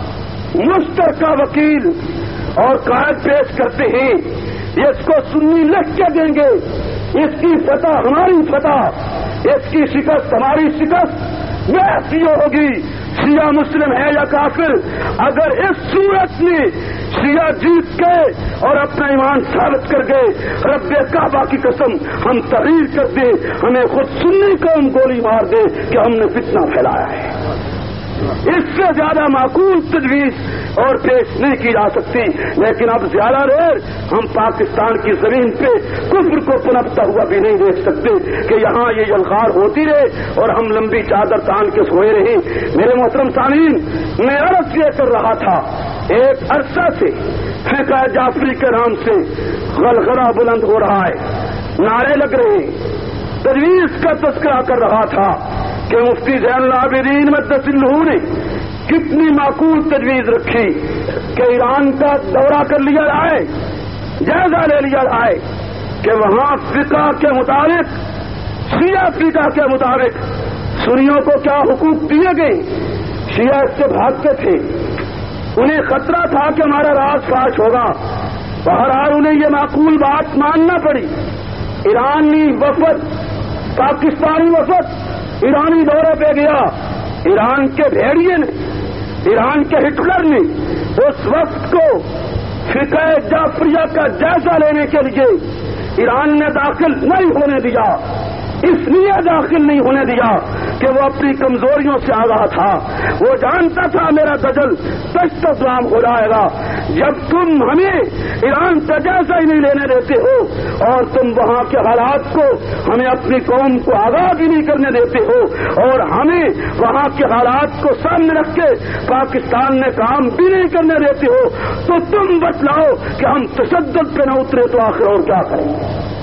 مشترکہ وکیل اور قائد پیش کرتے ہیں. اس کو سنی لکھ کے دیں گے, اس کی فتح ہماری فتح, اس کی شکست ہماری شکست. ویسی ہوگی شیعہ مسلم ہے یا کافر. اگر اس صورت میں شیعہ جیت گئے اور اپنا ایمان ثابت کر گئے, رب کعبہ کی قسم ہم تحریر کر دیں, ہمیں خود سنی قوم گولی مار دے کہ ہم نے فتنہ پھیلایا ہے. اس سے زیادہ معقول تجویز اور پیش نہیں کی جا سکتی. لیکن اب زیادہ دیر ہم پاکستان کی زمین پہ کفر کو پنپتا ہوا بھی نہیں دیکھ سکتے کہ یہاں یہ یلغار ہوتی رہے اور ہم لمبی چادر تان کے سوئے رہے. میرے محترم سامعین, میں عرض یہ کر رہا تھا, ایک عرصہ سے فقہ جعفری کے نام سے غلغلہ بلند ہو رہا ہے, نعرے لگ رہے ہیں. تجویز کا تذکرہ کر رہا تھا کہ مفتی زین العابدین مقدس سرہ نے کتنی معقول تجویز رکھی کہ ایران کا دورہ کر لیا جائے, جائزہ لے لیا جائے, کہ وہاں فقہ کے مطابق، شیعہ فقہ کے مطابق سنیوں کو کیا حقوق دیے گئے، شیعہ اس سے بھاگتے تھے، انہیں خطرہ تھا کہ ہمارا راز فاش ہوگا، بہرحال انہیں یہ معقول بات ماننا پڑی۔ ایرانی وفد، پاکستانی وفد ایرانی دورے پہ گیا، ایران کے بھیڑیے نے، ایران کے ہٹلر نے اس وفد کو فقہ جعفریہ کا جائزہ لینے کے لیے ایران نے داخل نہیں ہونے دیا، اس لیے داخل نہیں ہونے دیا کہ وہ اپنی کمزوریوں سے آگاہ تھا، وہ جانتا تھا میرا دجل تشت اسلام ہو جائے گا۔ جب تم ہمیں ایران کا جائزہ ہی نہیں لینے دیتے ہو اور تم وہاں کے حالات کو ہمیں اپنی قوم کو آگاہ بھی نہیں کرنے دیتے ہو اور ہمیں وہاں کے حالات کو سامنے رکھ کے پاکستان میں کام بھی نہیں کرنے دیتے ہو، تو تم بتلاؤ کہ ہم تشدد پہ نہ اترے تو آخر اور کیا کریں؟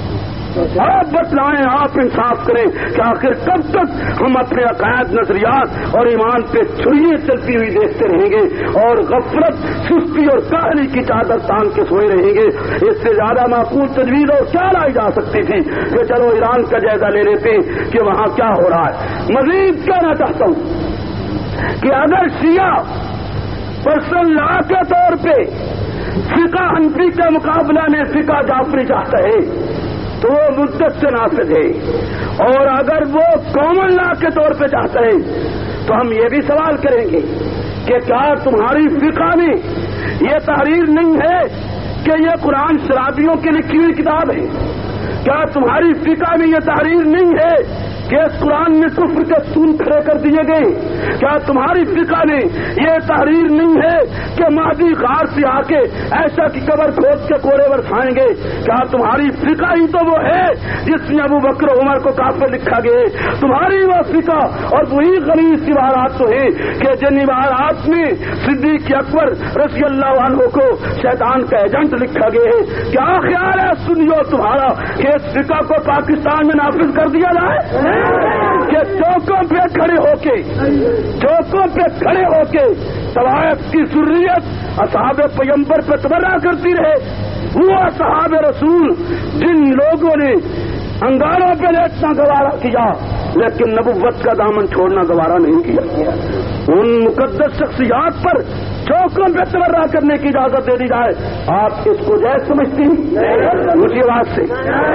آپ بتلائیں، آپ انصاف کریں کہ آخر کب تک ہم اپنے عقائد، نظریات اور ایمان پہ چھریاں چلتی ہوئی دیکھتے رہیں گے اور غفلت، سستی اور کاہلی کی چادر تان کے سوئے رہیں گے؟ اس سے زیادہ معقول تجویز اور کیا لائی جا سکتی تھی کہ چلو ایران کا جائزہ لے لیتے کہ وہاں کیا ہو رہا ہے۔ مزید کہنا چاہتا ہوں کہ اگر شیعہ پرسنل لا کے طور پہ فقہ حنفی کے مقابلہ میں فقہ جعفری چاہتا ہے تو وہ مدت سے نافذ ہے، اور اگر وہ کامن لا کے طور پہ چاہتا ہے تو ہم یہ بھی سوال کریں گے کہ کیا تمہاری فقہ میں یہ تحریر نہیں ہے کہ یہ قرآن شرابیوں کی لکھی ہوئی کتاب ہے؟ کیا تمہاری فقہ میں یہ تحریر نہیں ہے کہ اس قرآن میں کفر کے ستون کھڑے کر دیے گئے؟ کیا تمہاری فقہ میں یہ تحریر نہیں ہے کہ مہدی غار سے آ کے ایسا کی قبر کھود کے کوڑے برسائیں گے؟ کیا تمہاری فقہ ہی تو وہ ہے جس میں ابو بکر عمر کو کافر لکھا گیا؟ تمہاری وہ فقہ اور وہی غلیظ عبارات تو ہے کہ جن عبارات میں صدیق اکبر رضی اللہ عنہ کو شیطان کا ایجنٹ لکھا گیا ہے۔ کیا خیال ہے سنیو تمہارا کہ اس فقہ کو پاکستان میں نافذ کر دیا جائے کہ چوکوں پہ کھڑے ہو کے چوکوں پہ کھڑے ہو کے طوائف کی ذریت اصحاب پیغمبر پہ تبرہ کرتی رہے؟ وہ اصحاب رسول جن لوگوں نے انگاروں پہ لیٹنا گوارا کیا لیکن نبوت کا دامن چھوڑنا گوارا نہیں کیا، ان مقدس شخصیات پر چوکوں پہ تبرہ کرنے کی اجازت دے دی جائے، آپ اس کو جائز سمجھتی ہیں؟ مجھے بات سے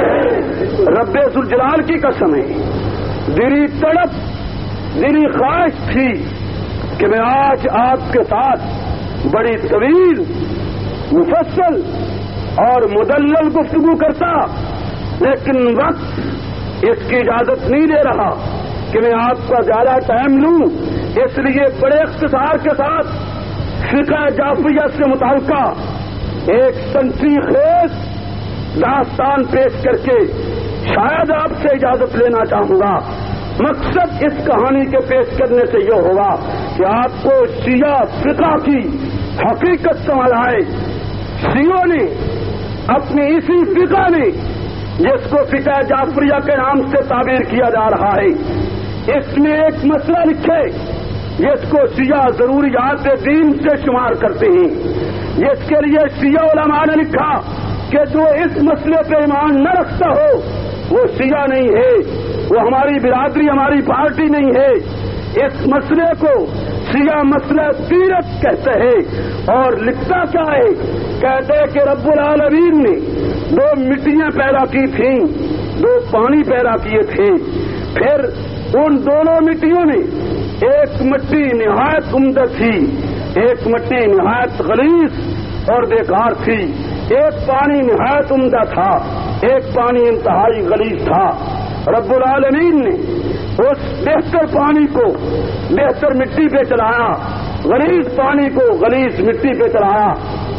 رب ذوالجلال کی قسم ہے، دلی تڑپ، دلی خواہش تھی کہ میں آج آپ کے ساتھ بڑی طویل، مفصل اور مدلل گفتگو کرتا، لیکن وقت اس کی اجازت نہیں دے رہا کہ میں آپ کا زیادہ ٹائم لوں، اس لیے بڑے اختصار کے ساتھ فقہ جعفریہ سے متعلقہ ایک تنقید خیز داستان پیش کر کے شاید آپ سے اجازت لینا چاہوں گا۔ مقصد اس کہانی کے پیش کرنے سے یہ ہوگا کہ آپ کو شیعہ فقہ کی حقیقت سمجھ آئے۔ شیعوں نے اپنی اسی فقہ میں جس کو فقہ جعفریہ کے نام سے تعبیر کیا جا رہا ہے، اس میں ایک مسئلہ لکھے جس کو شیعہ ضروریات دین سے شمار کرتے ہیں، جس کے لیے شیعہ علماء نے لکھا کہ جو اس مسئلے پہ ایمان نہ رکھتا ہو وہ شیعہ نہیں ہے، وہ ہماری برادری، ہماری پارٹی نہیں ہے۔ اس مسئلے کو شیعہ مسئلہ سیرت کہتے ہیں، اور لکھتا کیا ہے؟ کہتے ہیں کہ رب العالمین نے دو مٹیاں پیدا کی تھیں، دو پانی پیدا کیے تھے، پھر ان دونوں مٹیوں نے ایک مٹی نہایت عمدہ تھی، ایک مٹی نہایت غلیظ اور بیکار تھی، ایک پانی نہایت عمدہ تھا، ایک پانی انتہائی غلیظ تھا۔ رب العالمین نے اس بہتر پانی کو بہتر مٹی پہ چلایا، غلیظ پانی کو غلیظ مٹی پہ چلایا،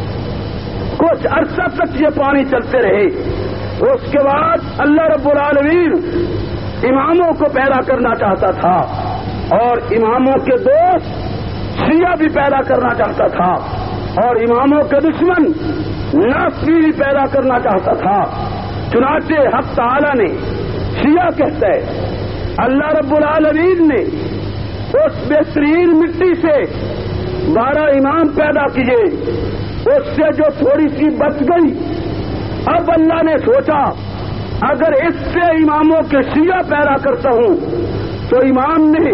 کچھ عرصہ تک یہ پانی چلتے رہے۔ اس کے بعد اللہ رب العالمین اماموں کو پیدا کرنا چاہتا تھا، اور اماموں کے دوست شیعہ بھی پیدا کرنا چاہتا تھا، اور اماموں کے دشمن ناصبی بھی پیدا کرنا چاہتا تھا۔ چنانچہ حق تعالی نے شیعہ کہتا ہے اللہ رب العالمین نے اس بہترین مٹی سے بارہ امام پیدا کیے، اس سے جو تھوڑی سی بچ گئی، اب اللہ نے سوچا اگر اس سے اماموں کے شیعہ پیدا کرتا ہوں تو امام نے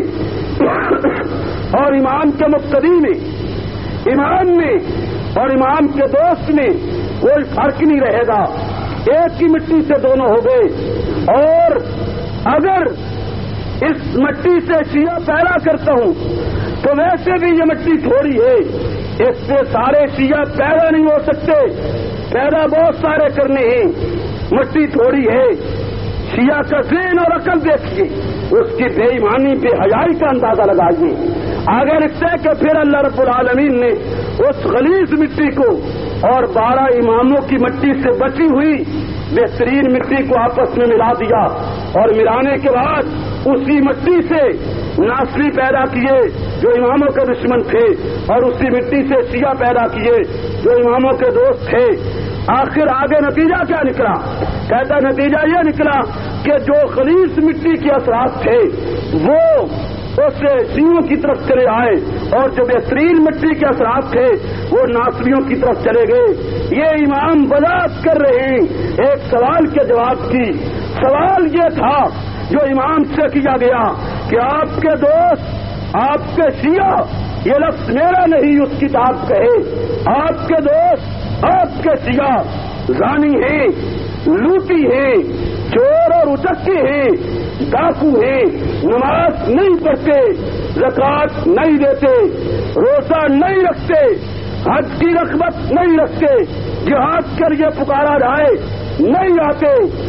اور امام کے مقتدی میں، امام میں اور امام کے دوست میں کوئی فرق نہیں رہے گا، ایک ہی مٹی سے دونوں ہو گئے۔ اور اگر اس مٹی سے شیعہ پیدا کرتا ہوں تو ویسے بھی یہ مٹی تھوڑی ہے، اس سے سارے شیعہ پیدا نہیں ہو سکتے، پیدا بہت سارے کرنے ہیں، مٹی تھوڑی ہے۔ شیعہ کا ذہن اور عقل دیکھیے، اس کی بے ایمانی بے حیائی کا اندازہ لگائیے۔ آگے لکھتے ہیں کہ پھر اللہ رب العالمین نے اس غلیظ مٹی کو اور بارہ اماموں کی مٹی سے بچی ہوئی بہترین مٹی کو آپس میں ملا دیا، اور ملانے کے بعد اسی مٹی سے ناسلی پیدا کیے جو اماموں کے دشمن تھے، اور اسی مٹی سے شیعہ پیدا کیے جو اماموں کے دوست تھے۔ آخر آگے نتیجہ کیا نکلا؟ کہتا نتیجہ یہ نکلا کہ جو خلیص مٹی کے اثرات تھے وہ اس شیعوں کی طرف چلے آئے، اور جو بہترین مٹی کے اثرات تھے وہ ناصریوں کی طرف چلے گئے۔ یہ امام وضاحت کر رہے ہیں ایک سوال کے جواب کی۔ سوال یہ تھا جو امام سے کیا گیا کہ آپ کے دوست، آپ کے شیعہ، یہ لفظ میرا نہیں اس کتاب کہے، آپ کے دوست، آپ کے شیعہ زانی ہیں، لوٹی ہیں، چور اور اچکی ہیں، ڈاکو ہیں، نماز نہیں پڑھتے، زکوٰۃ نہیں دیتے، روزہ نہیں رکھتے، حج کی رغبت نہیں رکھتے، جہاد کے لیے پکارا جائے نہیں آتے،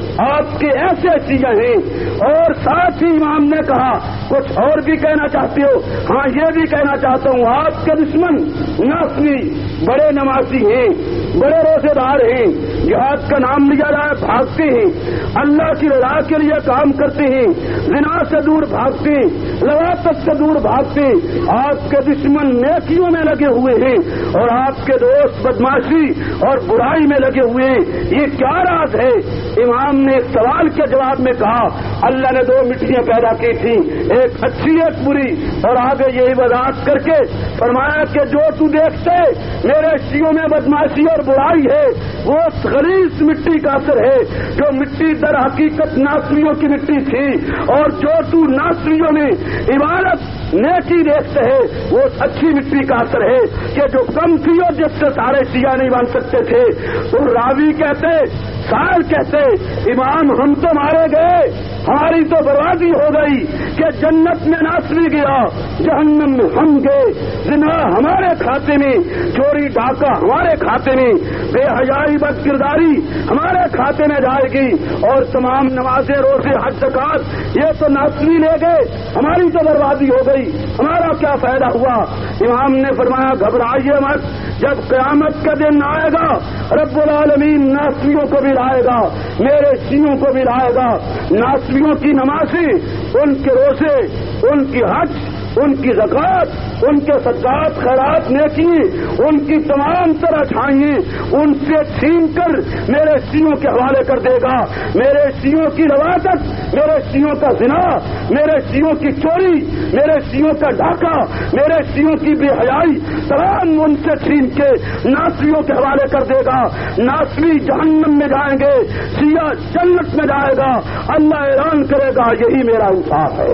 آپ کے ایسے شیعہ ہیں۔ اور ساتھ ہی امام نے کہا کچھ اور بھی کہنا چاہتے ہو؟ ہاں یہ بھی کہنا چاہتا ہوں، آپ کے دشمن ناصری بڑے نمازی ہیں، بڑے روزے دار ہیں، جہاد کا نام لیا جائے بھاگتے ہیں، اللہ کی رضا کے لیے کام کرتے ہیں، زنا سے دور بھاگتے ہیں، لواطت سے دور بھاگتے ہیں، آپ کے دشمن نیکیوں میں لگے ہوئے ہیں اور آپ کے دوست بدماشی اور برائی میں لگے ہوئے ہیں، یہ کیا راز ہے؟ امام نے اس سوال کے جواب میں کہا اللہ نے دو مٹیاں پیدا کی تھی، ایک اچھی ایک بری، اور آگے یہی وضاحت کر کے فرمایا کہ جو تو دیکھتے میرے شیعوں میں بدماشی اور برائی ہے وہ اس غلیظ مٹی کا اثر ہے جو مٹی در حقیقت ناصریوں کی مٹی تھی، اور جو تو ناصریوں میں عبادت نیکی دیکھتے ہے وہ اچھی مٹی کا اثر ہے کہ جو کم تھی اور جس سے سارے شیعہ نہیں بن سکتے تھے۔ تو راوی کہتے، سائل کہتے امام ہم تو مارے گئے، ہماری تو بربادی ہو گئی کہ جنت میں ناصری گیا، جہنم میں ہم گئے، زنا ہمارے کھاتے میں، چوری ڈاکہ ہمارے کھاتے میں، بے حیائی بد کرداری ہمارے کھاتے میں جائے گی، اور تمام نمازیں روزے حج زکات یہ تو ناصری لے گئے، ہماری تو بربادی ہو گئی، ہمارا کیا فائدہ ہوا؟ امام نے فرمایا گھبرائیے مت، جب قیامت کا دن آئے گا رب العالمین ناصریوں کو بھی لائے گا، میرے شیعوں کو بھی لائے گا، ناصریوں کی نمازیں، ان کے روزے، ان کی حج، ان کی زکات، ان کے صدقات خیرات نیکی، ان کی تمام طرح چھائیں ان سے چھین کر میرے شیعوں کے حوالے کر دے گا۔ میرے شیعوں کی لواطت، میرے شیعوں کا زنا، میرے شیعوں کی چوری، میرے شیعوں کا ڈاکہ، میرے شیعوں کی بے حیائی تمام ان سے چھین کے ناصریوں کے حوالے کر دے گا۔ ناصری جہنم میں جائیں گے، شیعہ جنت میں جائے گا، اللہ اعلان کرے گا یہی میرا انصاف ہے۔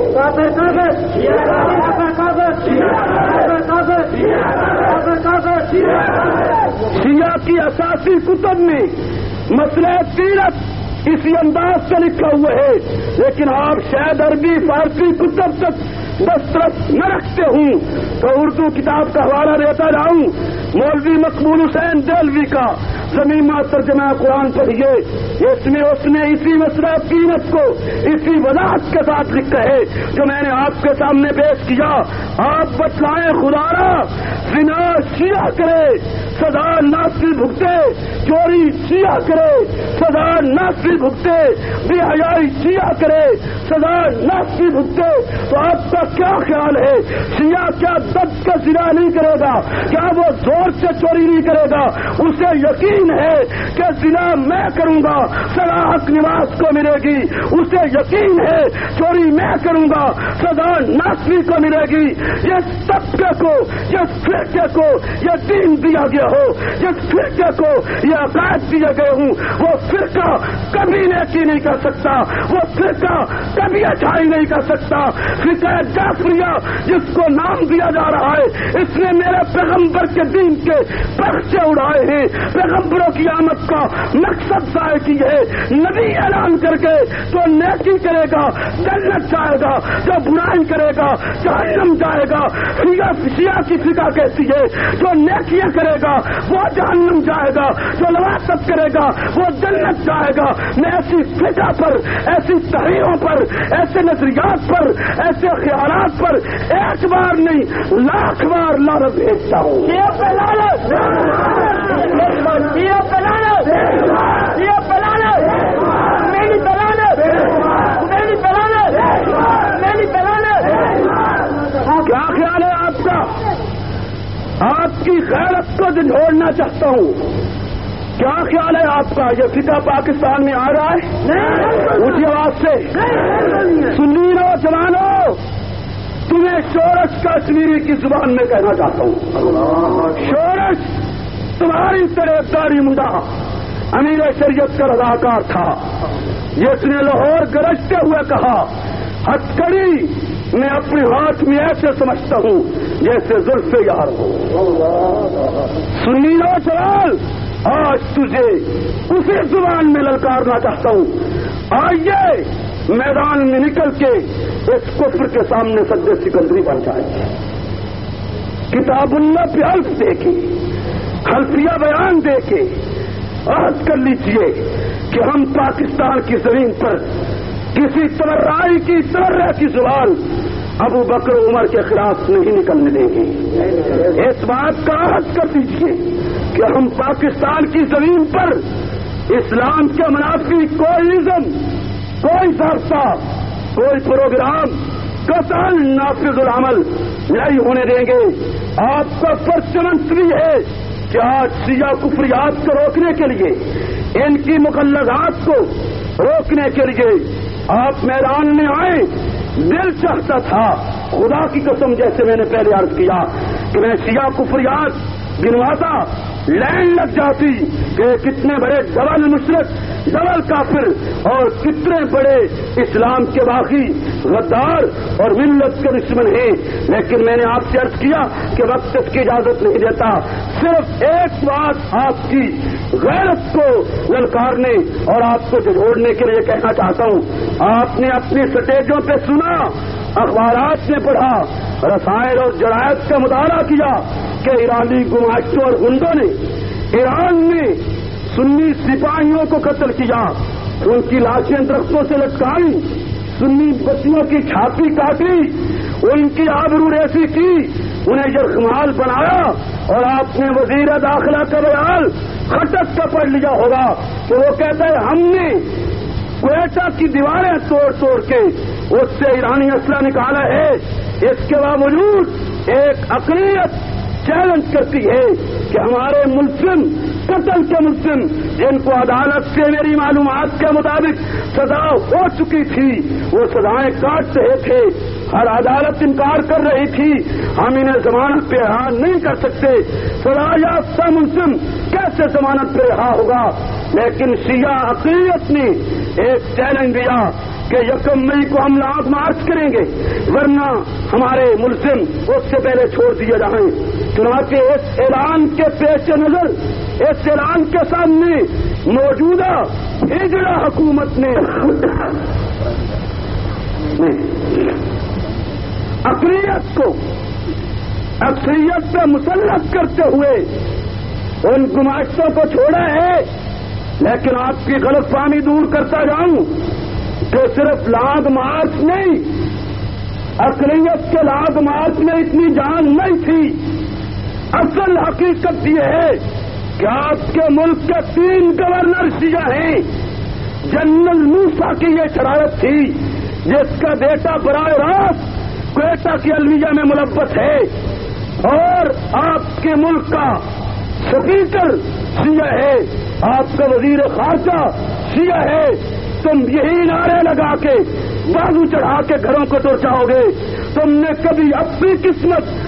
شیعہ کی اساسی کتب میں مسئلہ تیرت اسی انداز سے لکھا ہوا ہے، لیکن آپ شاید عربی فارسی کتب تک دسترس نہ رکھتے ہوں تو اردو کتاب کا حوالہ دیتا جاؤں۔ مولوی مقبول حسین دہلوی کا زمینہ ترجمہ قرآن پڑھیے، اس میں اس نے اسی مسئلہ قیمت کو اسی وضاحت کے ساتھ لکھا ہے جو میں نے آپ کے سامنے پیش کیا۔ آپ بتلائیں خدا را، زنا شیعہ کرے سزا ناصری بھگتے، چوری شیعہ کرے سزا ناصری بھگتے، بے حیائی شیعہ کرے سزا ناصری بھگتے، تو آپ کا کیا خیال ہے؟ شیعہ کیا دب کا زنا نہیں کرے گا؟ کیا وہ زور سے چوری نہیں کرے گا؟ اسے یقین ہے کہ زنا میں کروں گا سزا حق نواز کو ملے گی، اسے یقین ہے چوری میں کروں گا سزا ناصری کو ملے گی۔ یہ طبقے کو، یہ فرقے کو یہ دین دیا گیا رہو جس فرقے کو یہ عقائد دیے گئے ہوں وہ فرقہ کبھی نیکی نہیں کر سکتا، وہ فرقہ کبھی اچھائی نہیں کر سکتا۔ فرقہ جعفریہ جس کو نام دیا جا رہا ہے اس نے میرے پیغمبر کے دین کے پرچے اڑائے ہیں، پیغمبروں کی آمد کا مقصد ضائع کی ہے۔ نبی اعلان کر کے جو نیکی کرے گا جنت جائے گا، جو برائی کرے گا جہنم جائے گا۔ شیعہ کی فقہ کہتی ہے جو نیکیاں کرے گا وہ جہنم جائے گا، جو لواطت کرے گا وہ جنت جائے گا۔ میں ایسی فقہ پر، ایسی تحریروں پر، ایسے نظریات پر، ایسے خیالات پر ایک بار نہیں لاکھ بار لعنت بھیجتا ہوں۔ کیا خیال ہے آپ کا؟ آپ کی غیرت کو جھنجھوڑنا چاہتا ہوں۔ کیا خیال ہے آپ کا یہ فقہ پاکستان میں آ رہا ہے؟ اونچی آواز سے سنی نوجوانوں، تمہیں شورش کشمیری کی زبان میں کہنا چاہتا ہوں۔ شورش تمہاری طرح داری مدہ امیر شریعت کا رضاکار تھا، جس نے لاہور گرجتے ہوئے کہا ہتھکڑی میں اپنے ہاتھ میں ایسے سمجھتا ہوں جیسے زلف یار ہو۔ سنی نوجوان، آج تجھے اسی زبان میں للکارنا چاہتا ہوں۔ آئیے میدان میں نکل کے اس کفر کے سامنے سجدے سکندری بن جائے۔ کتاب اللہ پہ حلف دے کے، حلفیہ بیان دے کے عہد کر لیجیے کہ ہم پاکستان کی زمین پر کسی تبرائی کی تبرہ کی زبان ابو بکر عمر کے خلاف نہیں نکلنے دیں گے۔ اس بات کا عہد کر دیجیے کہ ہم پاکستان کی زمین پر اسلام کے منافی کوئی ازم، کوئی ضابطہ، کوئی پروگرام قطعاً نافذ العمل نہیں ہونے دیں گے۔ آپ کا فرض منصبی ہے کہ آج شیعہ کفریات کو روکنے کے لیے، ان کی مقلدات کو روکنے کے لیے آپ میدان میں آئیں۔ دل چاہتا تھا خدا کی قسم، جیسے میں نے پہلے عرض کیا کہ میں شیعہ کفریات گنواتا، لائن لگ جاتی کہ کتنے بڑے ڈبل مشرک، ڈبل کافر اور کتنے بڑے اسلام کے باغی، غدار اور ملت کے دشمن ہیں۔ لیکن میں نے آپ سے عرض کیا کہ وقت اس کی اجازت نہیں دیتا۔ صرف ایک بات آپ کی غیرت کو للکارنے اور آپ کو جھوڑنے کے لیے کہنا چاہتا ہوں۔ آپ نے اپنی سٹیجوں پہ سنا، اخبارات میں پڑھا، رسائل اور جرائد کا مطالعہ کیا کہ ایرانی گماشتوں اور گنڈوں نے ایران میں سنی سپاہیوں کو قتل کیا، ان کی لاشیں درختوں سے لٹکائی، سنی بچیوں کی چھاتی کاٹی، ان کی آبرو ریزی کی، انہیں یرغمال بنایا۔ اور آپ نے وزیر داخلہ کا بیان خطت کا پڑھ لیا ہوگا کہ وہ کہتا ہے ہم نے کوئٹہ کی دیواریں توڑ توڑ کے اس سے ایرانی اسلحہ نکالا ہے۔ اس کے باوجود ایک اقلیت چیلنج کرتی ہے کہ ہمارے ملزم، قتل کے ملزم جن کو عدالت سے میری معلومات کے مطابق سزا ہو چکی تھی، وہ سزائیں کاٹ رہے تھے، ہر عدالت انکار کر رہی تھی، ہم انہیں ضمانت پہ رہا نہیں کر سکتے۔ سزا یافتہ ملزم کیسے ضمانت پہ رہا ہوگا؟ لیکن شیعہ اقلیت نے ایک چیلنج دیا کہ یکم مئی کو ہم لانگ مارچ کریں گے، ورنہ ہمارے ملزم اس سے پہلے چھوڑ دیے جائیں۔ چنانچہ اس اعلان کے پیش نظر، اس اعلان کے سامنے موجودہ ہجڑا حکومت نے اقلیت کو اکثریت پہ مسلط کرتے ہوئے ان گماشتوں کو چھوڑا ہے۔ لیکن آپ کی غلط فہمی دور کرتا جاؤں کہ صرف لانگ مارچ نہیں، اقلیت کے لانگ مارچ میں اتنی جان نہیں تھی۔ اصل حقیقت یہ ہے کہ آپ کے ملک کے تین گورنر شیعہ ہیں۔ جنرل موسیٰ کی یہ شرارت تھی جس کا بیٹا براہ راست کوئٹہ کی الویہ میں ملوث ہے، اور آپ کے ملک کا سپیکر شیعہ ہے، آپ کا وزیر خارجہ شیعہ ہے۔ تم یہی نعرے لگا کے بازو چڑھا کے گھروں کو ٹر جاؤ گے۔ تم نے کبھی اپنی قسمت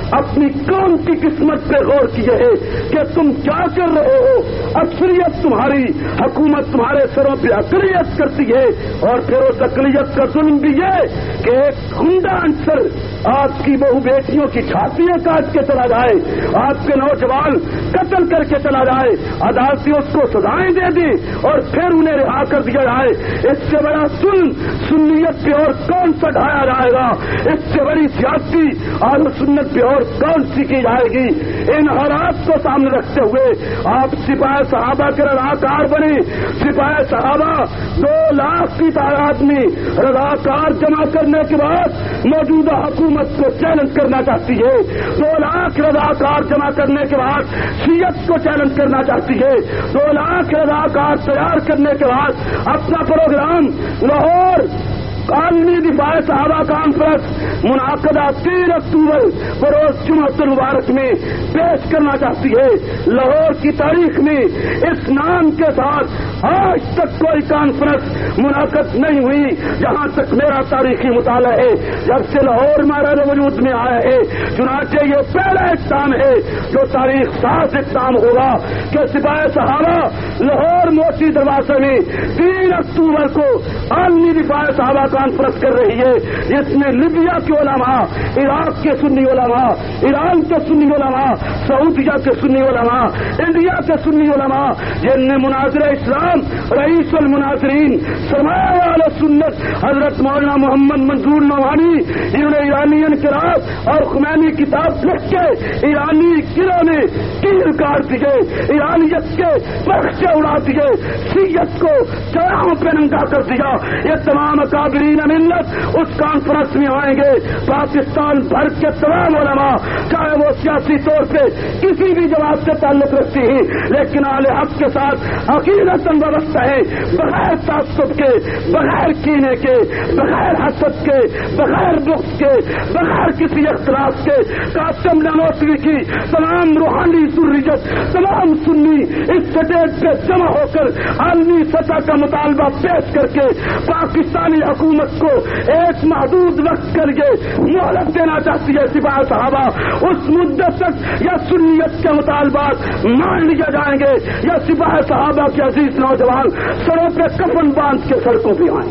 اپنی قوم کی قسمت پہ غور کیے ہیں کہ تم کیا کر رہے ہو. اکثریت تمہاری حکومت تمہارے سروں پہ اقلیت کرتی ہے اور پھر اس اقلیت کا ظلم بھی یہ کہ ایک عمدہ عنصر آپ کی بہو بیٹیوں کی چھاتیاں کاٹ کے چلا جائے, آپ کے نوجوان قتل کر کے چلا جائے, عدالتیں اس کو سزائیں دے دی اور پھر انہیں رہا کر دیا جائے. اس سے بڑا ظلم سنیت پہ اور کون سا ڈھایا جائے گا؟ اس سے بڑی سیاسی اہل سنت پہ اور کون سی کی جائے گی؟ ان حالات کو سامنے رکھتے ہوئے آپ سپاہ صحابہ کے رضاکار بنے. سپاہ صحابہ دو لاکھ کی تعداد میں رضاکار جمع کرنے کے بعد موجودہ حکومت کو چیلنج کرنا چاہتی ہے. دو لاکھ رضاکار جمع کرنے کے بعد شیعت کو چیلنج کرنا چاہتی ہے. دو لاکھ رضاکار تیار کرنے کے بعد اپنا پروگرام لاہور عالمی دفاع صحابہ کانفرنس منعقدہ تین اکتوبر بروز جمعۃ المبارک میں پیش کرنا چاہتی ہے. لاہور کی تاریخ میں اس نام کے ساتھ آج تک کوئی کانفرنس منعقد نہیں ہوئی جہاں تک میرا تاریخی مطالعہ ہے. جب سے لاہور مہراج وجود میں آیا ہے چنانچہ یہ پہلا اقدام ہے جو تاریخ ساز اقدام ہوگا کہ سپاہ صحابہ لاہور موسی دروازے میں تین اکتوبر کو عالمی دفاع صحابہ کانفرنس کر رہی ہے جس میں لیبیا کے علماء, عراق کے سنی علماء, ایران کے سنی علماء, سعودیہ کے سنی علماء, انڈیا کے سنی علماء جن نے مناظر اسلام رئیس المناظرین سرمایہ والا سنت حضرت مولانا محمد منظور نوحانی جنہوں نے ایرانی انقلاب اور خمینی کتاب لکھ کے ایرانی قلعوں میں تیر کاٹ دیے, ایرانیت کے پرچے اڑا دیے, شیعت کو چراغوں پہ ننگا کر دیا. یہ تمام اکابرین ملت اس کانفرنس میں آئیں گے. پاکستان بھر کے تمام علماء چاہے وہ سیاسی طور پہ کسی بھی جماعت سے تعلق رکھتی ہیں لیکن اہل حق کے ساتھ عقیدتاً وابستہ ہے, بغیر تعصب کے, بغیر کینے کے, بغیر حسد کے, بغیر بغض کے, بغیر کسی اختلاف کے. قاسم نانوتوی کی تمام روحانی ضروریت تمام سنی اس سٹیج پہ جمع ہو کر عالمی سطح کا مطالبہ پیش کر کے پاکستانی حکومت کو ایک محدود وقت کر کے مہلت دینا چاہتی ہے. سپاہ صحابہ اس مدت تک یا سنیت کے مطالبات مان لیے جائیں گے یا سپاہ صحابہ کے عزیز نوجوان سروں پہ کفن باندھ کے سڑکوں پہ آئیں.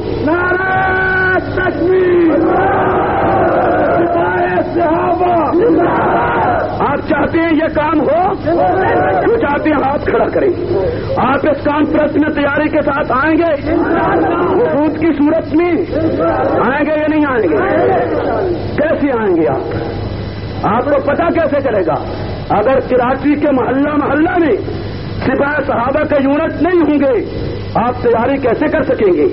نعرہ تکبیر, سپاہ صحابہ. آپ چاہتے ہیں یہ کام ہو, جو چاہتے ہیں ہاتھ کھڑا کریں. آپ اس کانفرنس میں تیاری کے ساتھ آئیں گے, وجود کی صورت میں آئیں گے یا نہیں آئیں گے؟ کیسے آئیں گے آپ؟ آپ کو پتا کیسے چلے گا؟ اگر کراچی کے محلہ محلہ میں سپاہ صحابہ کے یونٹ نہیں ہوں گے آپ تیاری کیسے کر سکیں گے؟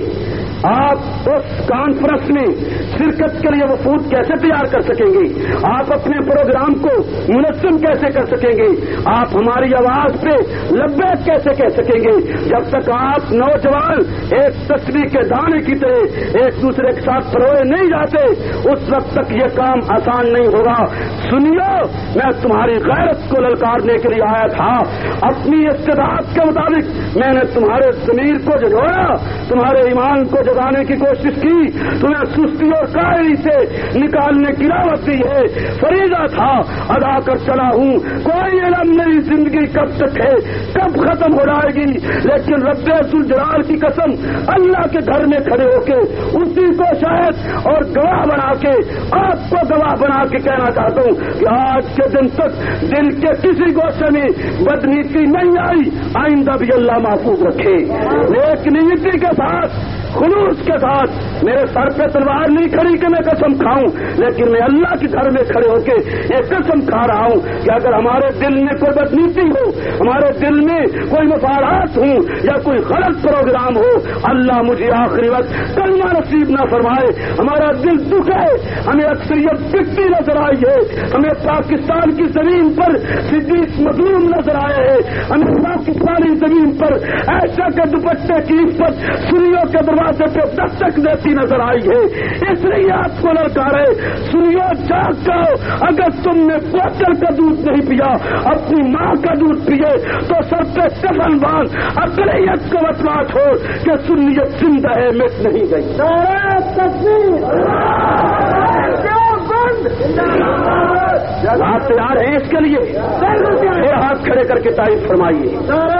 آپ اس کانفرنس میں شرکت کے لیے وفود کیسے تیار کر سکیں گے؟ آپ اپنے پروگرام کو منظم کیسے کر سکیں گے؟ آپ ہماری آواز پہ لبیک کیسے کہہ سکیں گے جب تک آپ نوجوان ایک تسبیح کے دانے کی طرح ایک دوسرے کے ساتھ پروئے نہیں جاتے؟ اس وقت تک یہ کام آسان نہیں ہوگا. سنیو, میں تمہاری غیرت کو للکارنے کے لیے آیا تھا. اپنی استطاعت کے مطابق میں نے تمہارے ضمیر کو جگایا, تمہارے ایمان کو جگانے کی کوشش کی, تمہیں سستی اور کاہلی سے نکالنے کی دعوت دی ہے. فریضہ تھا ادا کر چلا ہوں. کوئی علم نہیں زندگی کب تک ہے, کب ختم ہو جائے گی, لیکن رب ذوالجلال کی قسم اللہ کے گھر میں کھڑے ہو کے اسی کو شاہد اور گواہ بنا کے آپ کو گواہ بنا کے کہنا چاہتا ہوں کہ آج کے دن تک دل کے کسی گوشے میں بدنیتی نہیں آئی. آئندہ بھی اللہ محفوظ رکھے. نیک نیتی کے ساتھ خلوص کے ساتھ میرے سر پہ تلوار نہیں کھڑی کہ میں قسم کھاؤں, لیکن میں اللہ کے گھر میں کھڑے ہو کے یہ قسم کھا رہا ہوں کہ اگر ہمارے دل میں کوئی بدنیتی ہو, ہمارے دل میں کوئی مفادات ہوں یا کوئی غلط پروگرام ہو, اللہ مجھے آخری وقت کلمہ نصیب نہ فرمائے. ہمارا دل دکھے, ہمیں اکثریت بکتی نظر آئی ہے, ہمیں پاکستان کی زمین پر صدیق مظلوم نظر آئے ہیں, ہمیں پاکستانی زمین پر ایسا کہ دوپٹے کی عزت سنیوں کے دروازے پہ دستک دیتی نظر آئی ہے. اس لیے آپ کو للکارے, سنیو جاگ جاؤ. اگر تم نے بوتل کا دودھ نہیں پیا, اپنی ماں کا دودھ پیے تو سر پہ کفن باندھ اقلیت کو بتلا چھوڑ کہ سنیت زندہ ہے, مٹ نہیں گئی. آپ تیار ہیں اس کے لیے؟ پھر ہاتھ کھڑے کر کے تعریف فرمائیے.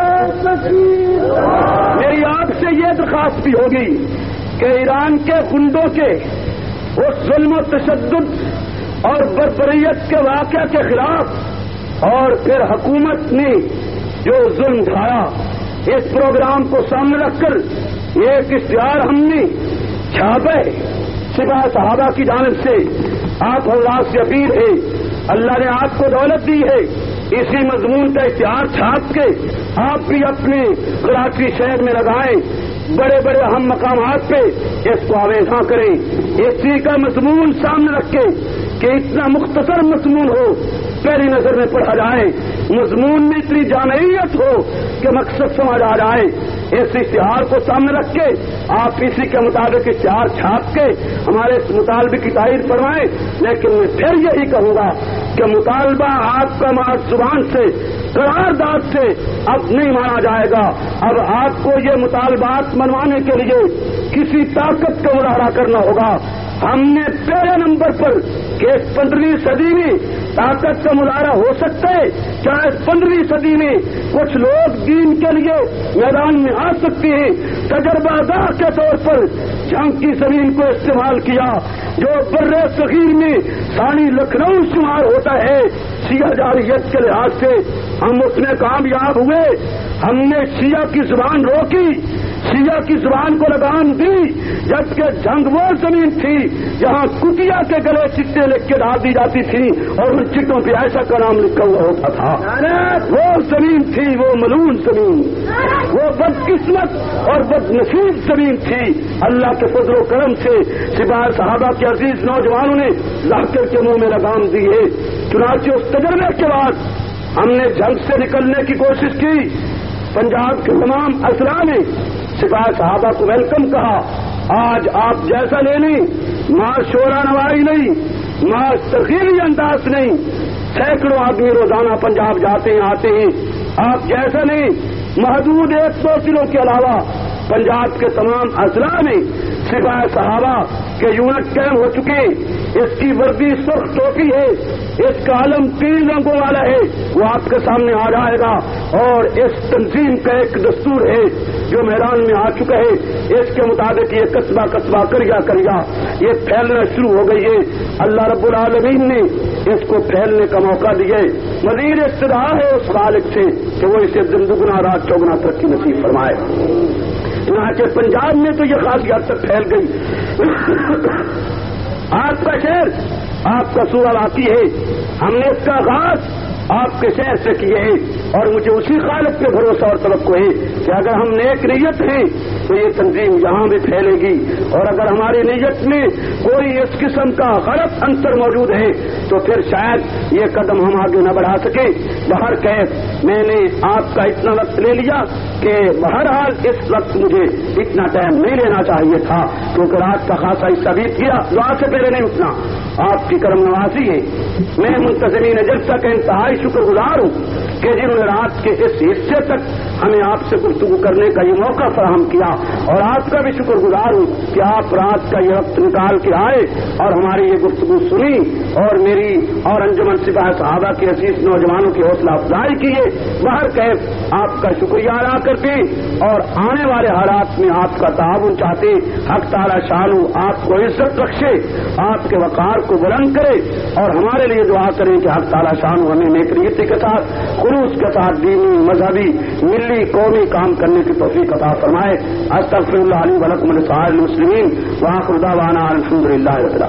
میری آپ سے یہ درخواست بھی ہوگی کہ ایران کے گنڈوں کے اس ظلم و تشدد اور بربریت کے واقعہ کے خلاف اور پھر حکومت نے جو ظلم ڈھایا، اس پروگرام کو سامنے رکھ کر ایک اشتہار ہم نے چھاپے سپاہ صحابہ کی جانب سے. آپ حضرات سے اپیل ہے، اللہ نے آپ کو دولت دی ہے، اسی مضمون کا اشتہار چھاپ کے آپ بھی اپنے کراچی شہر میں لگائیں، بڑے بڑے اہم مقامات پہ اس کو آویزاں کریں. اسی کا مضمون سامنے رکھے کہ اتنا مختصر مضمون ہو، پہلی نظر میں پڑھا جائے، مضمون میں اتنی جامعیت ہو کہ مقصد سمجھ آ جائے. اس اشتہار کو سامنے رکھ کے آپ اسی کے مطابق اشتہار چھاپ کے ہمارے اس مطالبے کی تائید فرمائیں. لیکن میں پھر یہی کہوں گا کہ مطالبہ آپ کا محض زبان سے، قرارداد سے اب نہیں مانا جائے گا. اب آپ کو یہ مطالبات منوانے کے لیے کسی طاقت کا مظاہرہ کرنا ہوگا. ہم نے پہلے نمبر پر کہ اس پندرہویں صدی میں طاقت کا مظاہرہ ہو سکتا ہے، چاہے پندرہویں صدی میں کچھ لوگ دین کے لیے میدان میں آ سکتے ہیں. تجربہ دار کے طور پر جنگ کی زمین کو استعمال کیا، جو بر صغیر میں ثانی لکھنؤ شمار ہوتا ہے شیعہ جاریت کے لحاظ سے. ہم اس میں کامیاب ہوئے. ہم نے شیعہ کی زبان روکی، شیعہ کی زبان کو لگام دی، جبکہ جنگ وہ زمین تھی جہاں کٹیا کے گلے چٹے لکھ کے ڈال دی جاتی تھی اور ان چٹوں پہ ایسا کا نام لکھا ہوا ہوتا تھا. وہ زمین تھی، وہ ملعون زمین، وہ بدقسمت اور بد نصیب زمین تھی. اللہ کے فضل و کرم سے سپاہ صحابہ کے عزیز نوجوانوں نے لاکر کے منہ میں لگام دی ہے. چنانچہ اس تجربے کے بعد ہم نے جنگ سے نکلنے کی کوشش کی. پنجاب کے تمام اضلاع نے سپاہ صحابہ کو ویلکم کہا. آج آپ جیسا لے نہیں، ماں شورا نوائی نہیں، ماں ترغیبی انداز نہیں. سینکڑوں آدمی روزانہ پنجاب جاتے ہیں آتے ہیں. آپ جیسا نہیں، محدود ایک سو ضلعوں کے علاوہ پنجاب کے تمام اضلاع میں سپاہ صحابہ کے یونٹ قائم ہو چکے. اس کی وردی سرخ ٹوپی ہے، اس کا علم تین رنگوں والا ہے، وہ آپ کے سامنے آ جائے گا. اور اس تنظیم کا ایک دستور ہے جو میدان میں آ چکا ہے. اس کے مطابق یہ قصبہ قصبہ کریا کریا یہ پھیلنا شروع ہو گئی ہے. اللہ رب العالمین نے اس کو پھیلنے کا موقع دیا. مزید استدعا ہے اس خالق سے کہ وہ اسے دن دگنا رات چوگنا ترقی نصیب فرمائے. چنانچہ پنجاب میں تو یہ خاصی حد تک پھیل گئی. آپ کا شہر، آپ کا صوبہ باقی ہے. ہم نے اس کا آغاز آپ کے شہر سے کیے ہیں اور مجھے اسی خالق پہ بھروسہ اور توقع ہے کہ اگر ہم نیک نیت ہیں تو یہ تنظیم یہاں بھی پھیلے گی. اور اگر ہماری نیت میں کوئی اس قسم کا غلط عنصر موجود ہے تو پھر شاید یہ قدم ہم آگے نہ بڑھا سکیں. بہر کیف میں نے آپ کا اتنا وقت لے لیا کہ بہرحال اس وقت مجھے اتنا ٹائم نہیں لینا چاہیے تھا کیونکہ رات کا خاصا حصہ بیت گیا. دعا سے پہلے نہیں اٹھنا، آپ کی کرم نوازی ہے. میں منتظمین جلسہ کا انتہائی شکر گزار ہوں کہ جنہوں نے رات کے اس حصے تک ہمیں آپ سے گفتگو کرنے کا یہ موقع فراہم کیا. اور آپ کا بھی شکر گزار ہوں کہ آپ رات کا یہ وقت نکال کے آئے اور ہماری یہ گفتگو سنی اور میری اور انجمن سپاہ صحابہ کے عزیز نوجوانوں کی حوصلہ افزائی کیے. باہر کیف آپ کا شکریہ ادا کرتے اور آنے والے حالات میں آپ کا تعاون چاہتے. حق تعالی شانو آپ کو عزت بخشے، آپ کے وقار کو بلند کرے اور ہمارے لیے دعا کریں کہ حق تعالی شانو ہمیں نیک نیتی کے ساتھ، خلوص کے ساتھ دینی، مذہبی، ملی، قومی کام کرنے کی توفیق عطا فرمائے. استغفر اللہ علی ولکم ولسائر المسلمین وآخر دعوانا الحمد للہ رب العالمین.